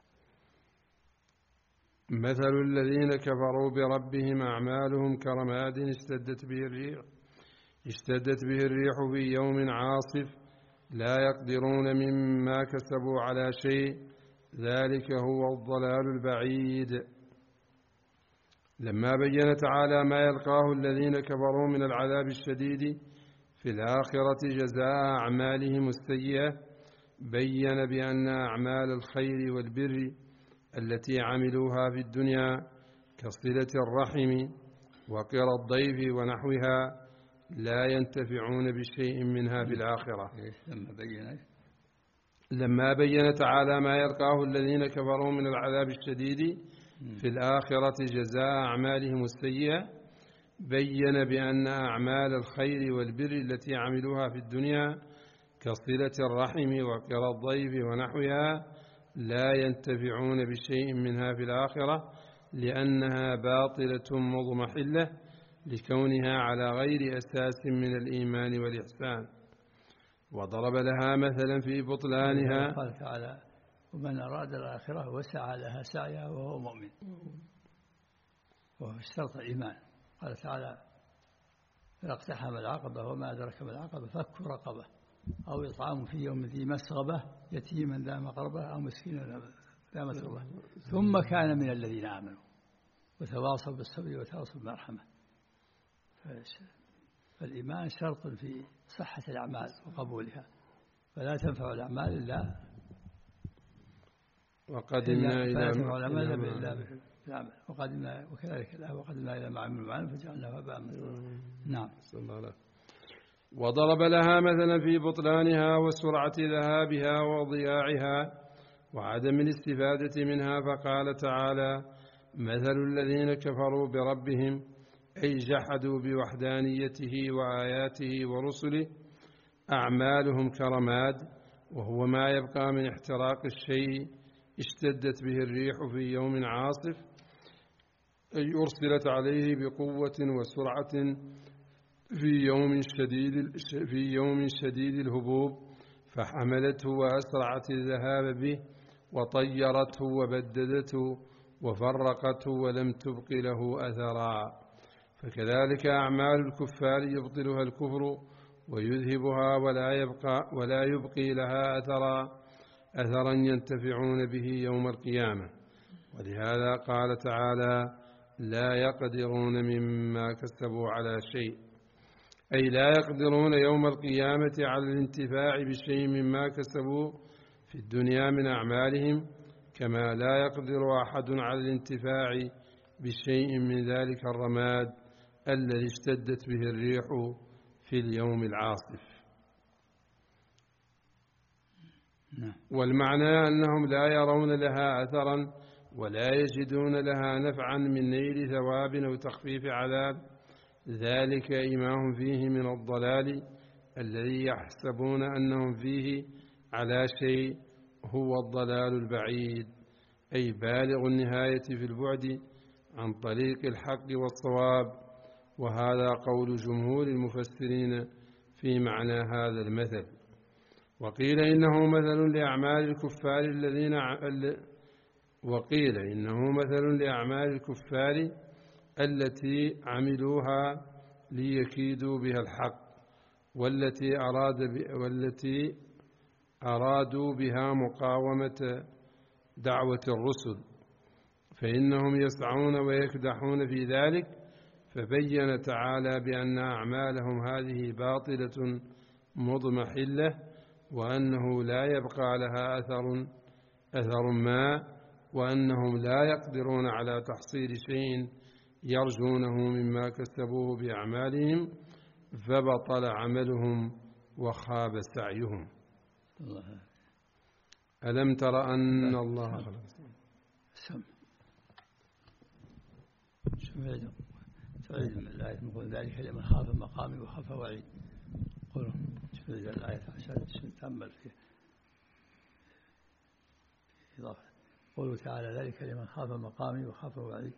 مثل الذين كفروا بربهم أعمالهم كرماد اشتدت به الريح اشتدت به الريح في يوم عاصف لا يقدرون مما كسبوا على شيء، ذلك هو الضلال البعيد. لما بين تعالى ما يلقاه الذين كفروا من العذاب الشديد في الآخرة جزاء أعمالهم السيئة، بين بأن أعمال الخير والبر التي عملوها في الدنيا كصلة الرحم وقرى الضيف ونحوها لا ينتفعون بشيء منها في الآخرة. لما بين تعالى ما يلقاه الذين كفروا من العذاب الشديد في الآخرة جزاء أعمالهم السيئة، بين بأن أعمال الخير والبر التي عملوها في الدنيا كصلة الرحم وقرى الضيف ونحوها لا ينتفعون بشيء منها في الآخرة، لأنها باطلة مضمحلة لكونها على غير أساس من الإيمان والإحسان. وضرب لها مثلا في بطلانها. قال تعالى: ومن أراد الآخرة وسعى لها سعيها وهو مؤمن، وهو اشترط الإيمان. قال تعالى: فلا اقتحم العقبة وما أدرك ما العقبة فك رقبة أو إطعام في يوم ذي مسغبة يتيما ذا مقربة أو مسكينا ذا مسغبة ثم كان من الذين آمنوا وتواصوا بالصبر وتواصوا بالمرحمة. فالإيمان شرط في صحة الأعمال وقبولها، فلا تنفع الأعمال إلا وقدمنا إلى بالعمل وقدمنا وكذلك وقدمنا إلى ما عملوا معنا فجعلنا هباء منثورا. نعم. وضرب لها مثلا في بطلانها وسرعة ذهابها وضياعها وعدم الاستفادة منها، فقال تعالى: مثل الذين كفروا بربهم أي جحدوا بوحدانيته وآياته ورسله أعمالهم كرماد، وهو ما يبقى من احتراق الشيء اشتدت به الريح في يوم عاصف، أي أرسلت عليه بقوة وسرعة في يوم شديد في يوم شديد الهبوب، فحملته وأسرعت الذهاب به وطيرته وبددته وفرقته ولم تبق له أثرا. فكذلك أعمال الكفار يبطلها الكفر ويذهبها ولا يبقى ولا يبقي لها أثرا أثرا ينتفعون به يوم القيامة. ولهذا قال تعالى: لا يقدرون مما كسبوا على شيء. أي لا يقدرون يوم القيامة على الانتفاع بشيء مما كسبوا في الدنيا من أعمالهم، كما لا يقدر أحد على الانتفاع بشيء من ذلك الرماد الذي اشتدت به الريح في اليوم العاصف. والمعنى أنهم لا يرون لها أثرا ولا يجدون لها نفعا من نيل ثواب أو تخفيف عذاب، ذلك ما هم فيه من الضلال الذي يحسبون أنهم فيه على شيء، هو الضلال البعيد، أي بالغ النهاية في البعد عن طريق الحق والصواب. وهذا قول جمهور المفسرين في معنى هذا المثل. وقيل إنه مثل لأعمال الكفار الذين وقيل إنه مثل لأعمال الكفار التي عملوها ليكيدوا بها الحق، والتي أراد والتي أرادوا بها مقاومة دعوة الرسل، فإنهم يسعون ويكدحون في ذلك. فبين تعالى بأن أعمالهم هذه باطلة مضمحلة، وأنه لا يبقى لها أثر أثر ما، وأنهم لا يقدرون على تحصيل شيء يرجونه مما كسبوه بأعمالهم، فبطل عملهم وخاب سعيهم. ألم تر أن الله خلق سم سم تعيد من الآية نقول ذلك لمن خاف مقامي وخاف وعيد. قولوا شوف الآية عشان تأمل فيها. إضافة قولوا تعالى ذلك لمن خاف مقامي وخاف وعيد.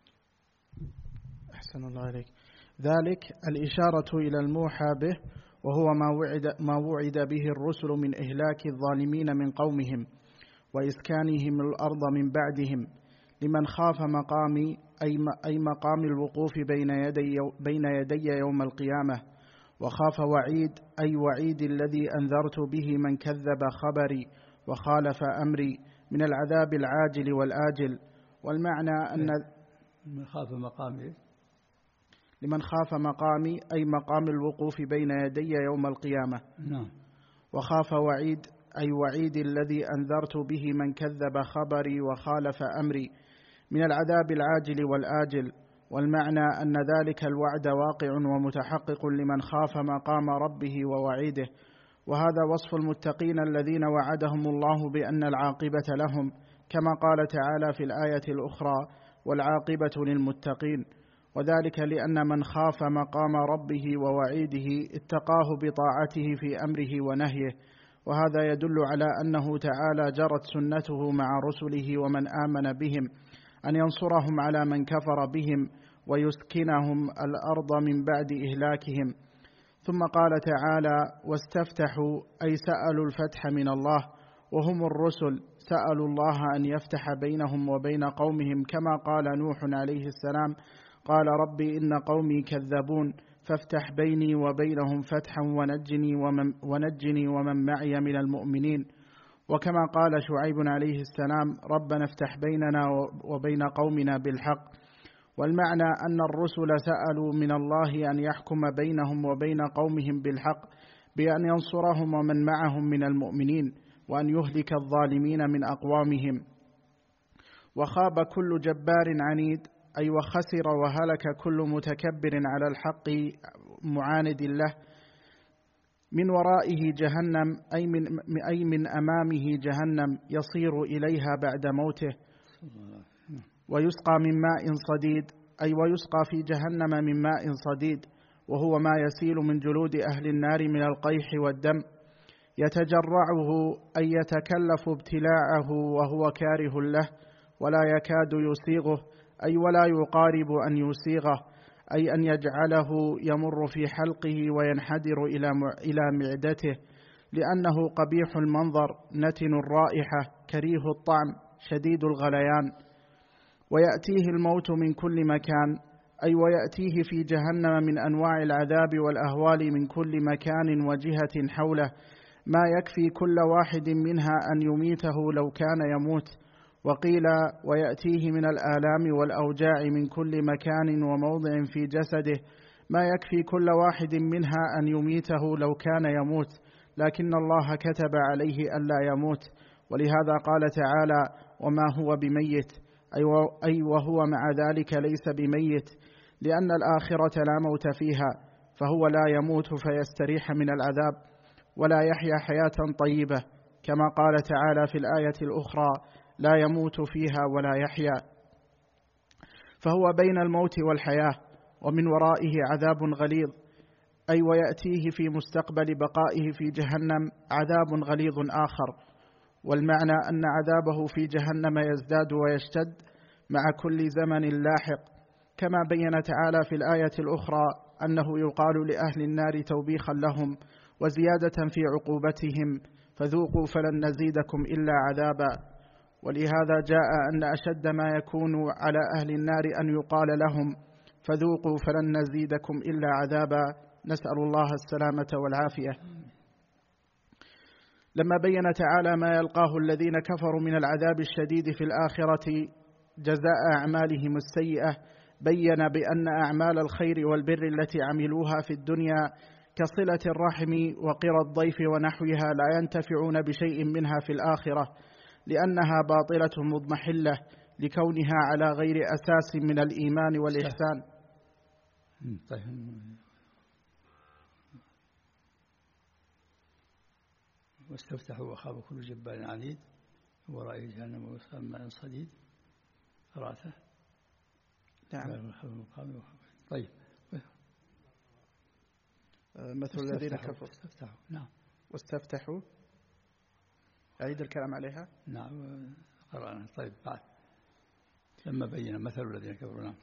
أحسن الله عليك. ذلك الإشارة إلى الموحى به، وهو ما وعد, ما وعد به الرسل من إهلاك الظالمين من قومهم وإسكانهم الأرض من بعدهم، لمن خاف مقامي أي مقام الوقوف بين يدي, بين يدي يوم القيامة، وخاف وعيد أي وعيد الذي أنذرت به من كذب خبري وخالف أمري من العذاب العاجل والآجل. والمعنى أن من خاف مقامي لمن خاف مقامي أي مقام الوقوف بين يدي يوم القيامة. نعم. وخاف وعيد أي وعيد الذي أنذرت به من كذب خبري وخالف أمري من العذاب العاجل والآجل. والمعنى أن ذلك الوعد واقع ومتحقق لمن خاف مقام ربه ووعيده، وهذا وصف المتقين الذين وعدهم الله بأن العاقبة لهم، كما قال تعالى في الآية الأخرى: والعاقبة للمتقين. وذلك لأن من خاف مقام ربه ووعيده اتقاه بطاعته في أمره ونهيه، وهذا يدل على أنه تعالى جرت سنته مع رسله ومن آمن بهم أن ينصرهم على من كفر بهم ويسكنهم الأرض من بعد إهلاكهم. ثم قال تعالى: واستفتحوا أي سألوا الفتح من الله، وهم الرسل سألوا الله أن يفتح بينهم وبين قومهم، كما قال نوح عليه السلام: قال ربي إن قومي كذبون فافتح بيني وبينهم فتحا ونجني ومن, ونجني ومن معي من المؤمنين. وكما قال شعيب عليه السلام: ربنا افتح بيننا وبين قومنا بالحق. والمعنى أن الرسل سألوا من الله أن يحكم بينهم وبين قومهم بالحق، بأن ينصرهم ومن معهم من المؤمنين، وأن يهلك الظالمين من أقوامهم. وخاب كل جبار عنيد أي وخسر وهلك كل متكبر على الحق معاند له، من ورائه جهنم أي من, أي من أمامه جهنم يصير إليها بعد موته. ويسقى من ماء صديد أي ويسقى في جهنم من ماء صديد، وهو ما يسيل من جلود أهل النار من القيح والدم، يتجرعه أي يتكلف ابتلاعه وهو كاره له، ولا يكاد يسيغه أي ولا يقارب أن يسيغه، أي أن يجعله يمر في حلقه وينحدر إلى معدته، لأنه قبيح المنظر نتن الرائحة كريه الطعم شديد الغليان. ويأتيه الموت من كل مكان أي ويأتيه في جهنم من أنواع العذاب والأهوال من كل مكان وجهة حوله، ما يكفي كل واحد منها أن يميته لو كان يموت. وقيل ويأتيه من الآلام والأوجاع من كل مكان وموضع في جسده، ما يكفي كل واحد منها أن يميته لو كان يموت، لكن الله كتب عليه ألا يموت، ولهذا قال تعالى: وما هو بميت، أي وهو مع ذلك ليس بميت، لأن الآخرة لا موت فيها، فهو لا يموت فيستريح من العذاب، ولا يحيا حياة طيبة، كما قال تعالى في الآية الأخرى: لا يموت فيها ولا يحيا. فهو بين الموت والحياة، ومن ورائه عذاب غليظ، أي ويأتيه في مستقبل بقائه في جهنم عذاب غليظ آخر، والمعنى أن عذابه في جهنم يزداد ويشتد مع كل زمن لاحق، كما بين تعالى في الآية الأخرى أنه يقال لأهل النار توبيخا لهم وزيادة في عقوبتهم: فذوقوا فلن نزيدكم إلا عذابا. ولهذا جاء أن أشد ما يكون على أهل النار أن يقال لهم: فذوقوا فلن نزيدكم إلا عذابا، نسأل الله السلامة والعافية. لما بين تعالى ما يلقاه الذين كفروا من العذاب الشديد في الآخرة جزاء أعمالهم السيئة، بين بأن أعمال الخير والبر التي عملوها في الدنيا كصلة الرحم وقرى الضيف ونحوها لا ينتفعون بشيء منها في الآخرة، لأنها باطلة مضمحلة لكونها على غير أساس من الإيمان والإحسان. واستفتحوا وخاب كل جبار عنيد ورأي جهنم ويصاب ماء صديد قرأته. نعم. طيب. مثل الذين كفروا واستفتحوا. نعم. واستفتحوا. أعيد الكلام عليها. نعم قرأنا. طيب بعد لما بين مثل الذين كفروا. نعم.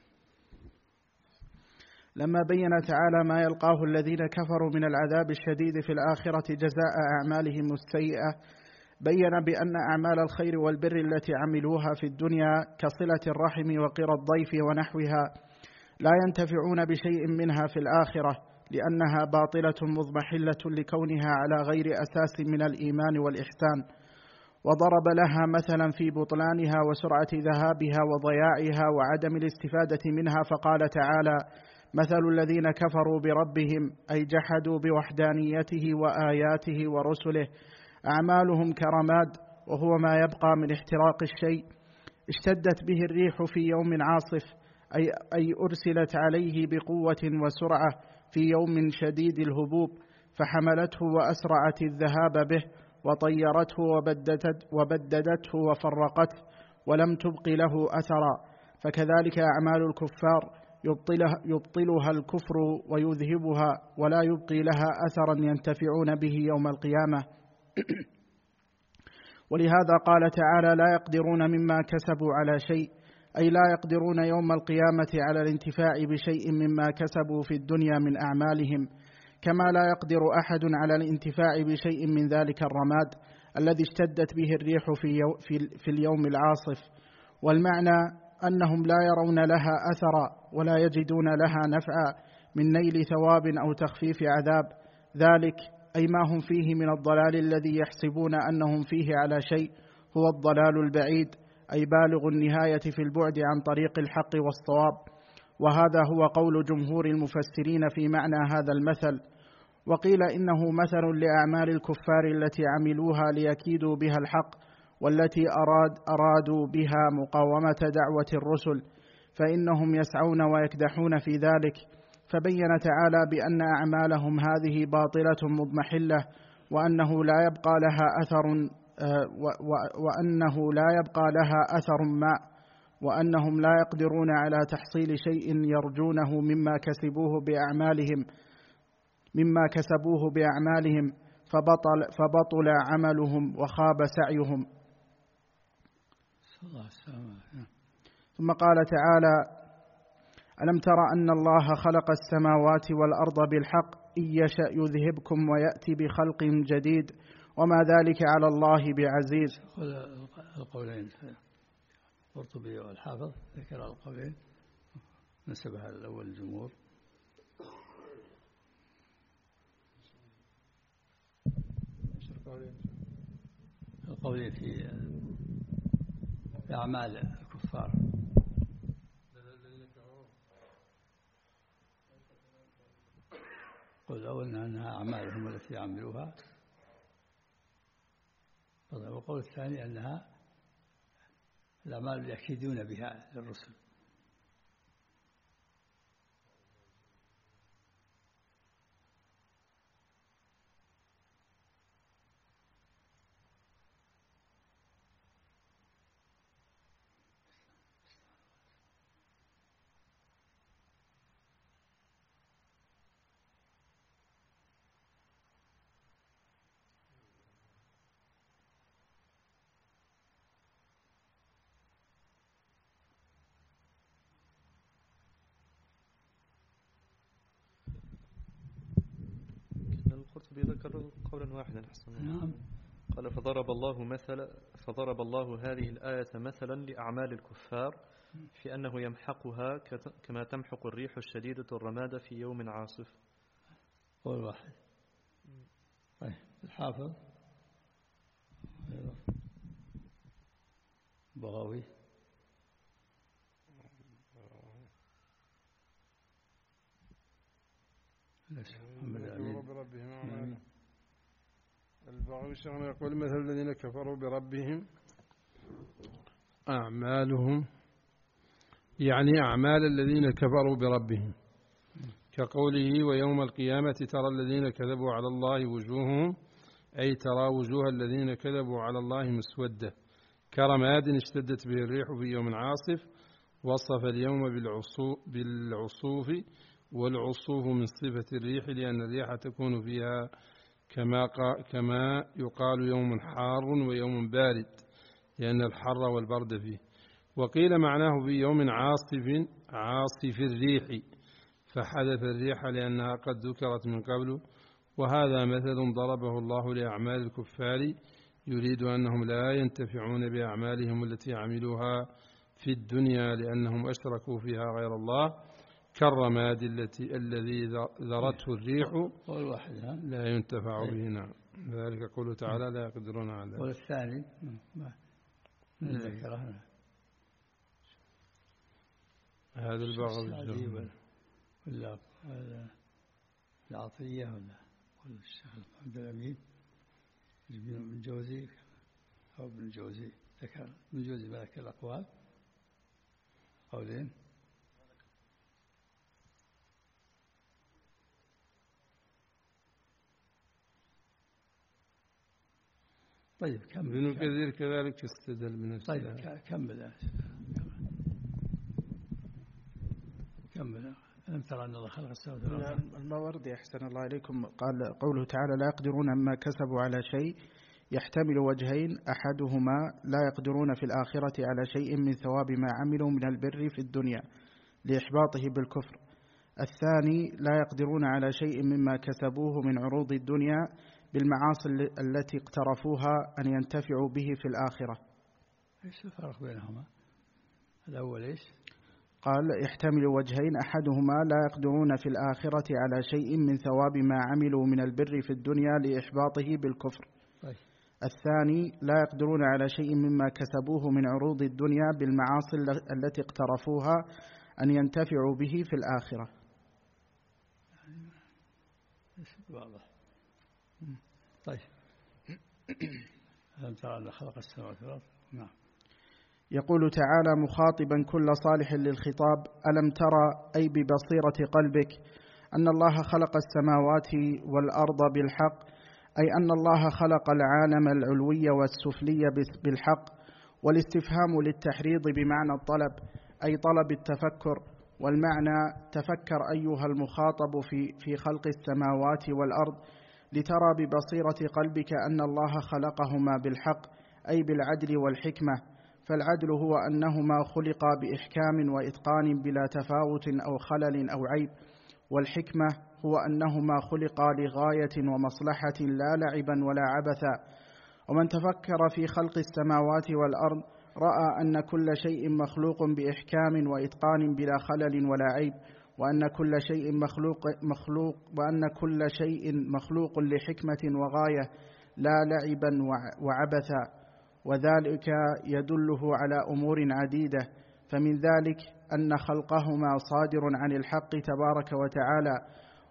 لما بين تعالى ما يلقاه الذين كفروا من العذاب الشديد في الآخرة جزاء أعمالهم السيئة، بين بأن أعمال الخير والبر التي عملوها في الدنيا كصلة الرحم وقرى الضيف ونحوها لا ينتفعون بشيء منها في الآخرة، لأنها باطلة مضمحلة لكونها على غير أساس من الإيمان والإحسان. وضرب لها مثلا في بطلانها وسرعة ذهابها وضياعها وعدم الاستفادة منها، فقال تعالى: مثل الذين كفروا بربهم أي جحدوا بوحدانيته وآياته ورسله، أعمالهم كرماد وهو ما يبقى من احتراق الشيء، اشتدت به الريح في يوم عاصف، أي, أي أرسلت عليه بقوة وسرعة في يوم شديد الهبوب، فحملته وأسرعت الذهاب به وطيرته وبددت وبددته وفرقته ولم تبق له أثرا. فكذلك أعمال الكفار يبطلها, يبطلها الكفر ويذهبها، ولا يبقي لها أثرا ينتفعون به يوم القيامة. ولهذا قال تعالى: لا يقدرون مما كسبوا على شيء، أي لا يقدرون يوم القيامة على الانتفاع بشيء مما كسبوا في الدنيا من أعمالهم، كما لا يقدر أحد على الانتفاع بشيء من ذلك الرماد الذي اشتدت به الريح في, في, في اليوم العاصف. والمعنى أنهم لا يرون لها أثرا ولا يجدون لها نفعا من نيل ثواب أو تخفيف عذاب، ذلك أي ما هم فيه من الضلال الذي يحسبون أنهم فيه على شيء هو الضلال البعيد، أي بالغ النهاية في البعد عن طريق الحق والصواب. وهذا هو قول جمهور المفسرين في معنى هذا المثل. وقيل إنه مثل لأعمال الكفار التي عملوها ليكيدوا بها الحق، والتي أراد أرادوا بها مقاومة دعوة الرسل، فإنهم يسعون ويكدحون في ذلك. فبين تعالى بأن أعمالهم هذه باطلة مضمحلة، وأنه لا يبقى لها أثر وأنه لا يبقى لها أثر ما، وأنهم لا يقدرون على تحصيل شيء يرجونه مما كسبوه بأعمالهم مما كسبوه بأعمالهم فبطل, فبطل عملهم وخاب سعيهم. ثم قال تعالى: ألم تر أن الله خلق السماوات والأرض بالحق إن يشأ يذهبكم ويأتي بخلق جديد وما ذلك على الله بعزيز. القولين القرطبي والحافظ ذكر القولين نسبها الأول الجمهور. القولين في أعمال الكفار. قول الأول أنها أعمالهم التي يعملوها، والقول الثاني أنها الأعمال اللي يأكدون بها للرسل. القرطبي ذكر قولا واحدا حسنا. نعم. قال فضرب الله مثلا فضرب الله هذه الآية مثلا لأعمال الكفار في أنه يمحقها كما تمحق الريح الشديدة الرماد في يوم عاصف. قول واحد. طيب الحافظ بغوي بربهم البغوي شغل يقول مثل الذين كفروا بربهم أعمالهم، يعني أعمال الذين كفروا بربهم، كقوله ويوم القيامة ترى الذين كذبوا على الله وجوههم، أي ترى وجوه الذين كذبوا على الله مسودة كرماد اشتدت به الريح في يوم عاصف. وصف اليوم بالعصوف، والعصوف من صفة الريح لأن الريح تكون فيها كما كما يقال يوم حار ويوم بارد لأن الحر والبرد فيه. وقيل معناه في يوم عاصف عاصف الريح، فحدث الريح لأنها قد ذكرت من قبل. وهذا مثل ضربه الله لأعمال الكفار يريد أنهم لا ينتفعون بأعمالهم التي عملوها في الدنيا لأنهم أشركوا فيها غير الله، كالرماد التي الذي ذرته الريح لا ينتفع به. نعم. ذلك قوله تعالى لا يقدرون على ذلك. والثاني من ذكره هذا البغوي ولا العطية ولا الشيخ محمد الأمين ابن الجوزي أو ابن الجوزي ذكر ابن الجوزي ذكر الأقوال قولين. طيب كمل. ابن كثير كذلك استدل من طيب كمل كمل. ألم ترى أن الله خلق السماوات والأرض. الماوردي أحسن الله إليكم قال قوله تعالى لا يقدرون أما كسبوا على شيء يحتمل وجهين، أحدهما لا يقدرون في الآخرة على شيء من ثواب ما عملوا من البر في الدنيا لإحباطه بالكفر، الثاني لا يقدرون على شيء مما كسبوه من عروض الدنيا بالمعاصي التي اقترفوها أن ينتفعوا به في الآخرة. إيش الفرق بينهما؟ الأول إيش؟ قال يحتمل وجهين، أحدهما لا يقدرون في الآخرة على شيء من ثواب ما عملوا من البر في الدنيا لإحباطه بالكفر. طيب. الثاني لا يقدرون على شيء مما كسبوه من عروض الدنيا بالمعاصي التي اقترفوها أن ينتفعوا به في الآخرة. واضح. طيب. ألم ترى أن خلق السماوات والأرض. نعم. يقول تعالى مخاطبا كل صالح للخطاب ألم ترى أي ببصيرة قلبك أن الله خلق السماوات والأرض بالحق، أي أن الله خلق العالم العلوي والسفلي بالحق. والاستفهام للتحريض بمعنى الطلب أي طلب التفكر، والمعنى تفكر أيها المخاطب في في خلق السماوات والأرض لترى ببصيرة قلبك أن الله خلقهما بالحق أي بالعدل والحكمة. فالعدل هو أنهما خلقا بإحكام وإتقان بلا تفاوت أو خلل أو عيب، والحكمة هو أنهما خلقا لغاية ومصلحة لا لعبا ولا عبثا. ومن تفكر في خلق السماوات والأرض رأى أن كل شيء مخلوق بإحكام وإتقان بلا خلل ولا عيب، وأن كل شيء مخلوق مخلوق وأن كل شيء مخلوق لحكمة وغاية لا لعبا وعبثا، وذلك يدله على أمور عديدة. فمن ذلك أن خلقهما صادر عن الحق تبارك وتعالى،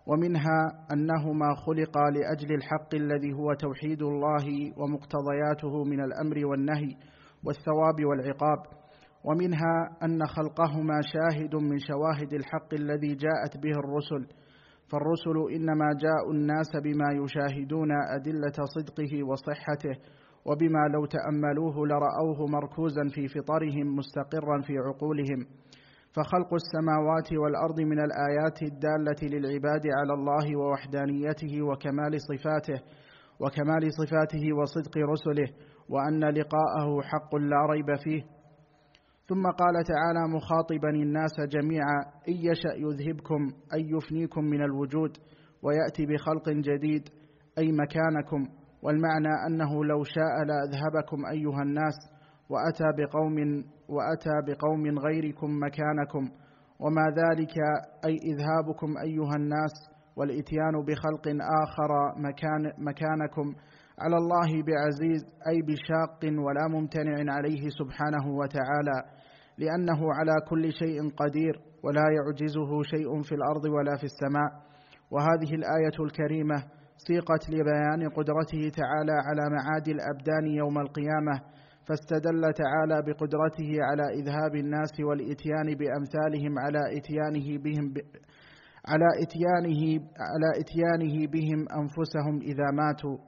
ومنها أنهما خلقا لأجل الحق الذي هو توحيد الله ومقتضياته من الأمر والنهي والثواب والعقاب، ومنها أن خلقهما شاهد من شواهد الحق الذي جاءت به الرسل، فالرسل إنما جاءوا الناس بما يشاهدون أدلة صدقه وصحته، وبما لو تأملوه لرأوه مركوزا في فطرهم مستقرا في عقولهم. فخلق السماوات والأرض من الآيات الدالة للعباد على الله ووحدانيته وكمال صفاته وكمال صفاته وصدق رسله، وأن لقاءه حق لا ريب فيه. ثم قال تعالى مخاطبا الناس جميعا: إن يشأ يذهبكم أي يفنيكم من الوجود ويأتي بخلق جديد، أي مكانكم، والمعنى أنه لو شاء لأذهبكم أيها الناس وأتى بقوم وأتى بقوم غيركم مكانكم، وما ذلك أي إذهابكم أيها الناس والإتيان بخلق آخر مكان مكانكم على الله بعزيز، أي بشاق ولا ممتنع عليه سبحانه وتعالى، لأنه على كل شيء قدير ولا يعجزه شيء في الأرض ولا في السماء. وهذه الآية الكريمة سيقت لبيان قدرته تعالى على معاد الأبدان يوم القيامة، فاستدل تعالى بقدرته على إذهاب الناس والإتيان بأمثالهم على إتيانه بهم ب... على إتيانه على إتيانه بهم أنفسهم إذا ماتوا.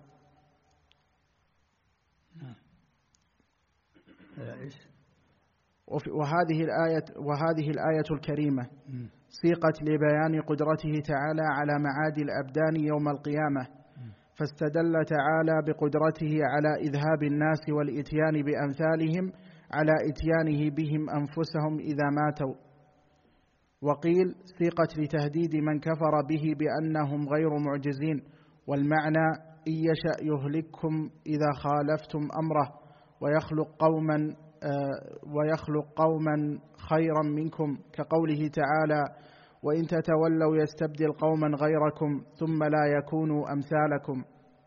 وهذه الآية وهذه الآية الكريمة سيقت لبيان قدرته تعالى على معاد الأبدان يوم القيامة، فاستدل تعالى بقدرته على إذهاب الناس والإتيان بأمثالهم على إتيانه بهم أنفسهم إذا ماتوا. وقيل سيقت لتهديد من كفر به بأنهم غير معجزين، والمعنى إن يشأ يهلككم إذا خالفتم أمره ويخلق قوما ويخلق قوما خيرا منكم، كقوله تعالى: وإن تتولوا يستبدل قوما غيركم ثم لا يكونوا أمثالكم.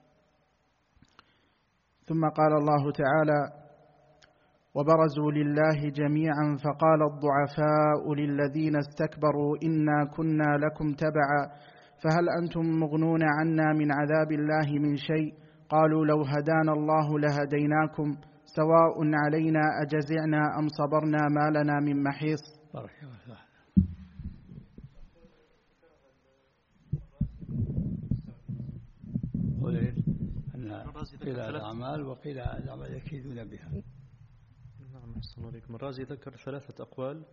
ثم قال الله تعالى: وبرزوا لله جميعا فقال الضعفاء للذين استكبروا إنا كنا لكم تبعا فهل أنتم مغنون عنا من عذاب الله من شيء، قالوا لو هدانا الله لهديناكم سواء علينا أجزعنا أم صبرنا ما لنا من محيص. بارك الله فيك. قولين أن قيل الأعمال وقيل الأعمال يكيدون بها. نعم أحسن عليكم. الرازي ذكر ثلاثة أقوال.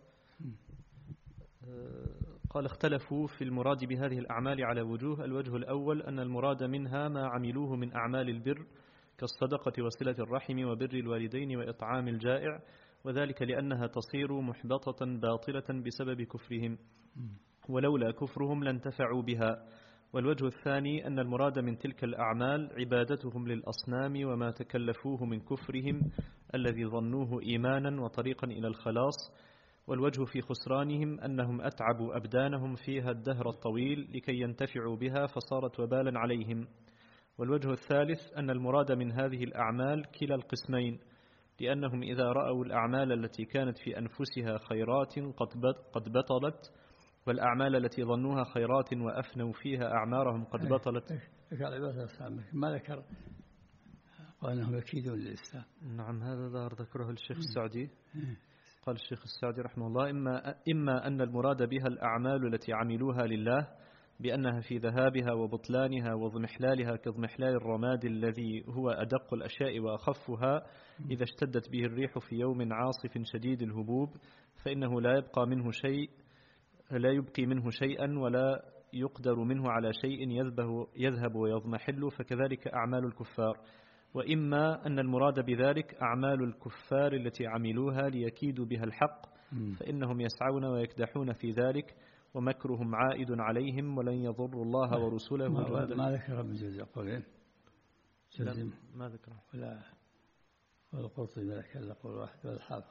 قال اختلفوا في المراد بهذه الأعمال على وجوه. الوجه الأول أن المراد منها ما عملوه من أعمال البر كالصدقة وصلة الرحم وبر الوالدين وإطعام الجائع، وذلك لأنها تصير محبطة باطلة بسبب كفرهم، ولولا كفرهم لانتفعوا بها. والوجه الثاني أن المراد من تلك الأعمال عبادتهم للأصنام وما تكلفوه من كفرهم الذي ظنوه إيمانا وطريقا إلى الخلاص. والوجه في خسرانهم أنهم أتعبوا أبدانهم فيها الدهر الطويل لكي ينتفعوا بها فصارت وبالا عليهم. والوجه الثالث أن المراد من هذه الأعمال كلا القسمين، لأنهم إذا رأوا الأعمال التي كانت في أنفسها خيرات قد بطلت، والأعمال التي ظنوها خيرات وأفنوا فيها أعمارهم قد بطلت. ما ذكر وأنهم يكيدون للإسلام. نعم هذا ذكره الشيخ السعدي. قال الشيخ السعدي رحمه الله: إما, إما أن المراد بها الأعمال التي عملوها لله بأنها في ذهابها وبطلانها واضمحلالها كاضمحلال الرماد الذي هو أدق الأشياء وأخفها إذا اشتدت به الريح في يوم عاصف شديد الهبوب، فإنه لا يبقى منه شيء لا يبقي منه شيئا ولا يقدر منه على شيء يذهب ويضمحل، فكذلك أعمال الكفار. وإما أن المراد بذلك أعمال الكفار التي عملوها ليكيدوا بها الحق، فإنهم يسعون ويكدحون في ذلك ومكرهم عائد عليهم ولن يضروا الله ورسوله. ما, ما ذكر ابن جوزي قولين ما ذكر ولا والقرطبي ما ذكر إلا قول واحد ولا الحافظ.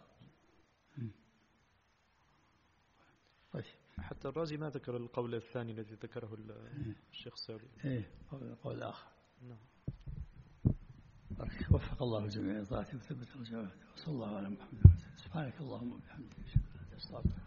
طيب حتى الرازي ما ذكر القول الثاني الذي ذكره الشيخ السعدي. ايه قول آخر. نعم. وفق الله الجميع لطاعته وثبت رجاءه، وصلى الله على محمد. سبحانك اللهم وبحمدك.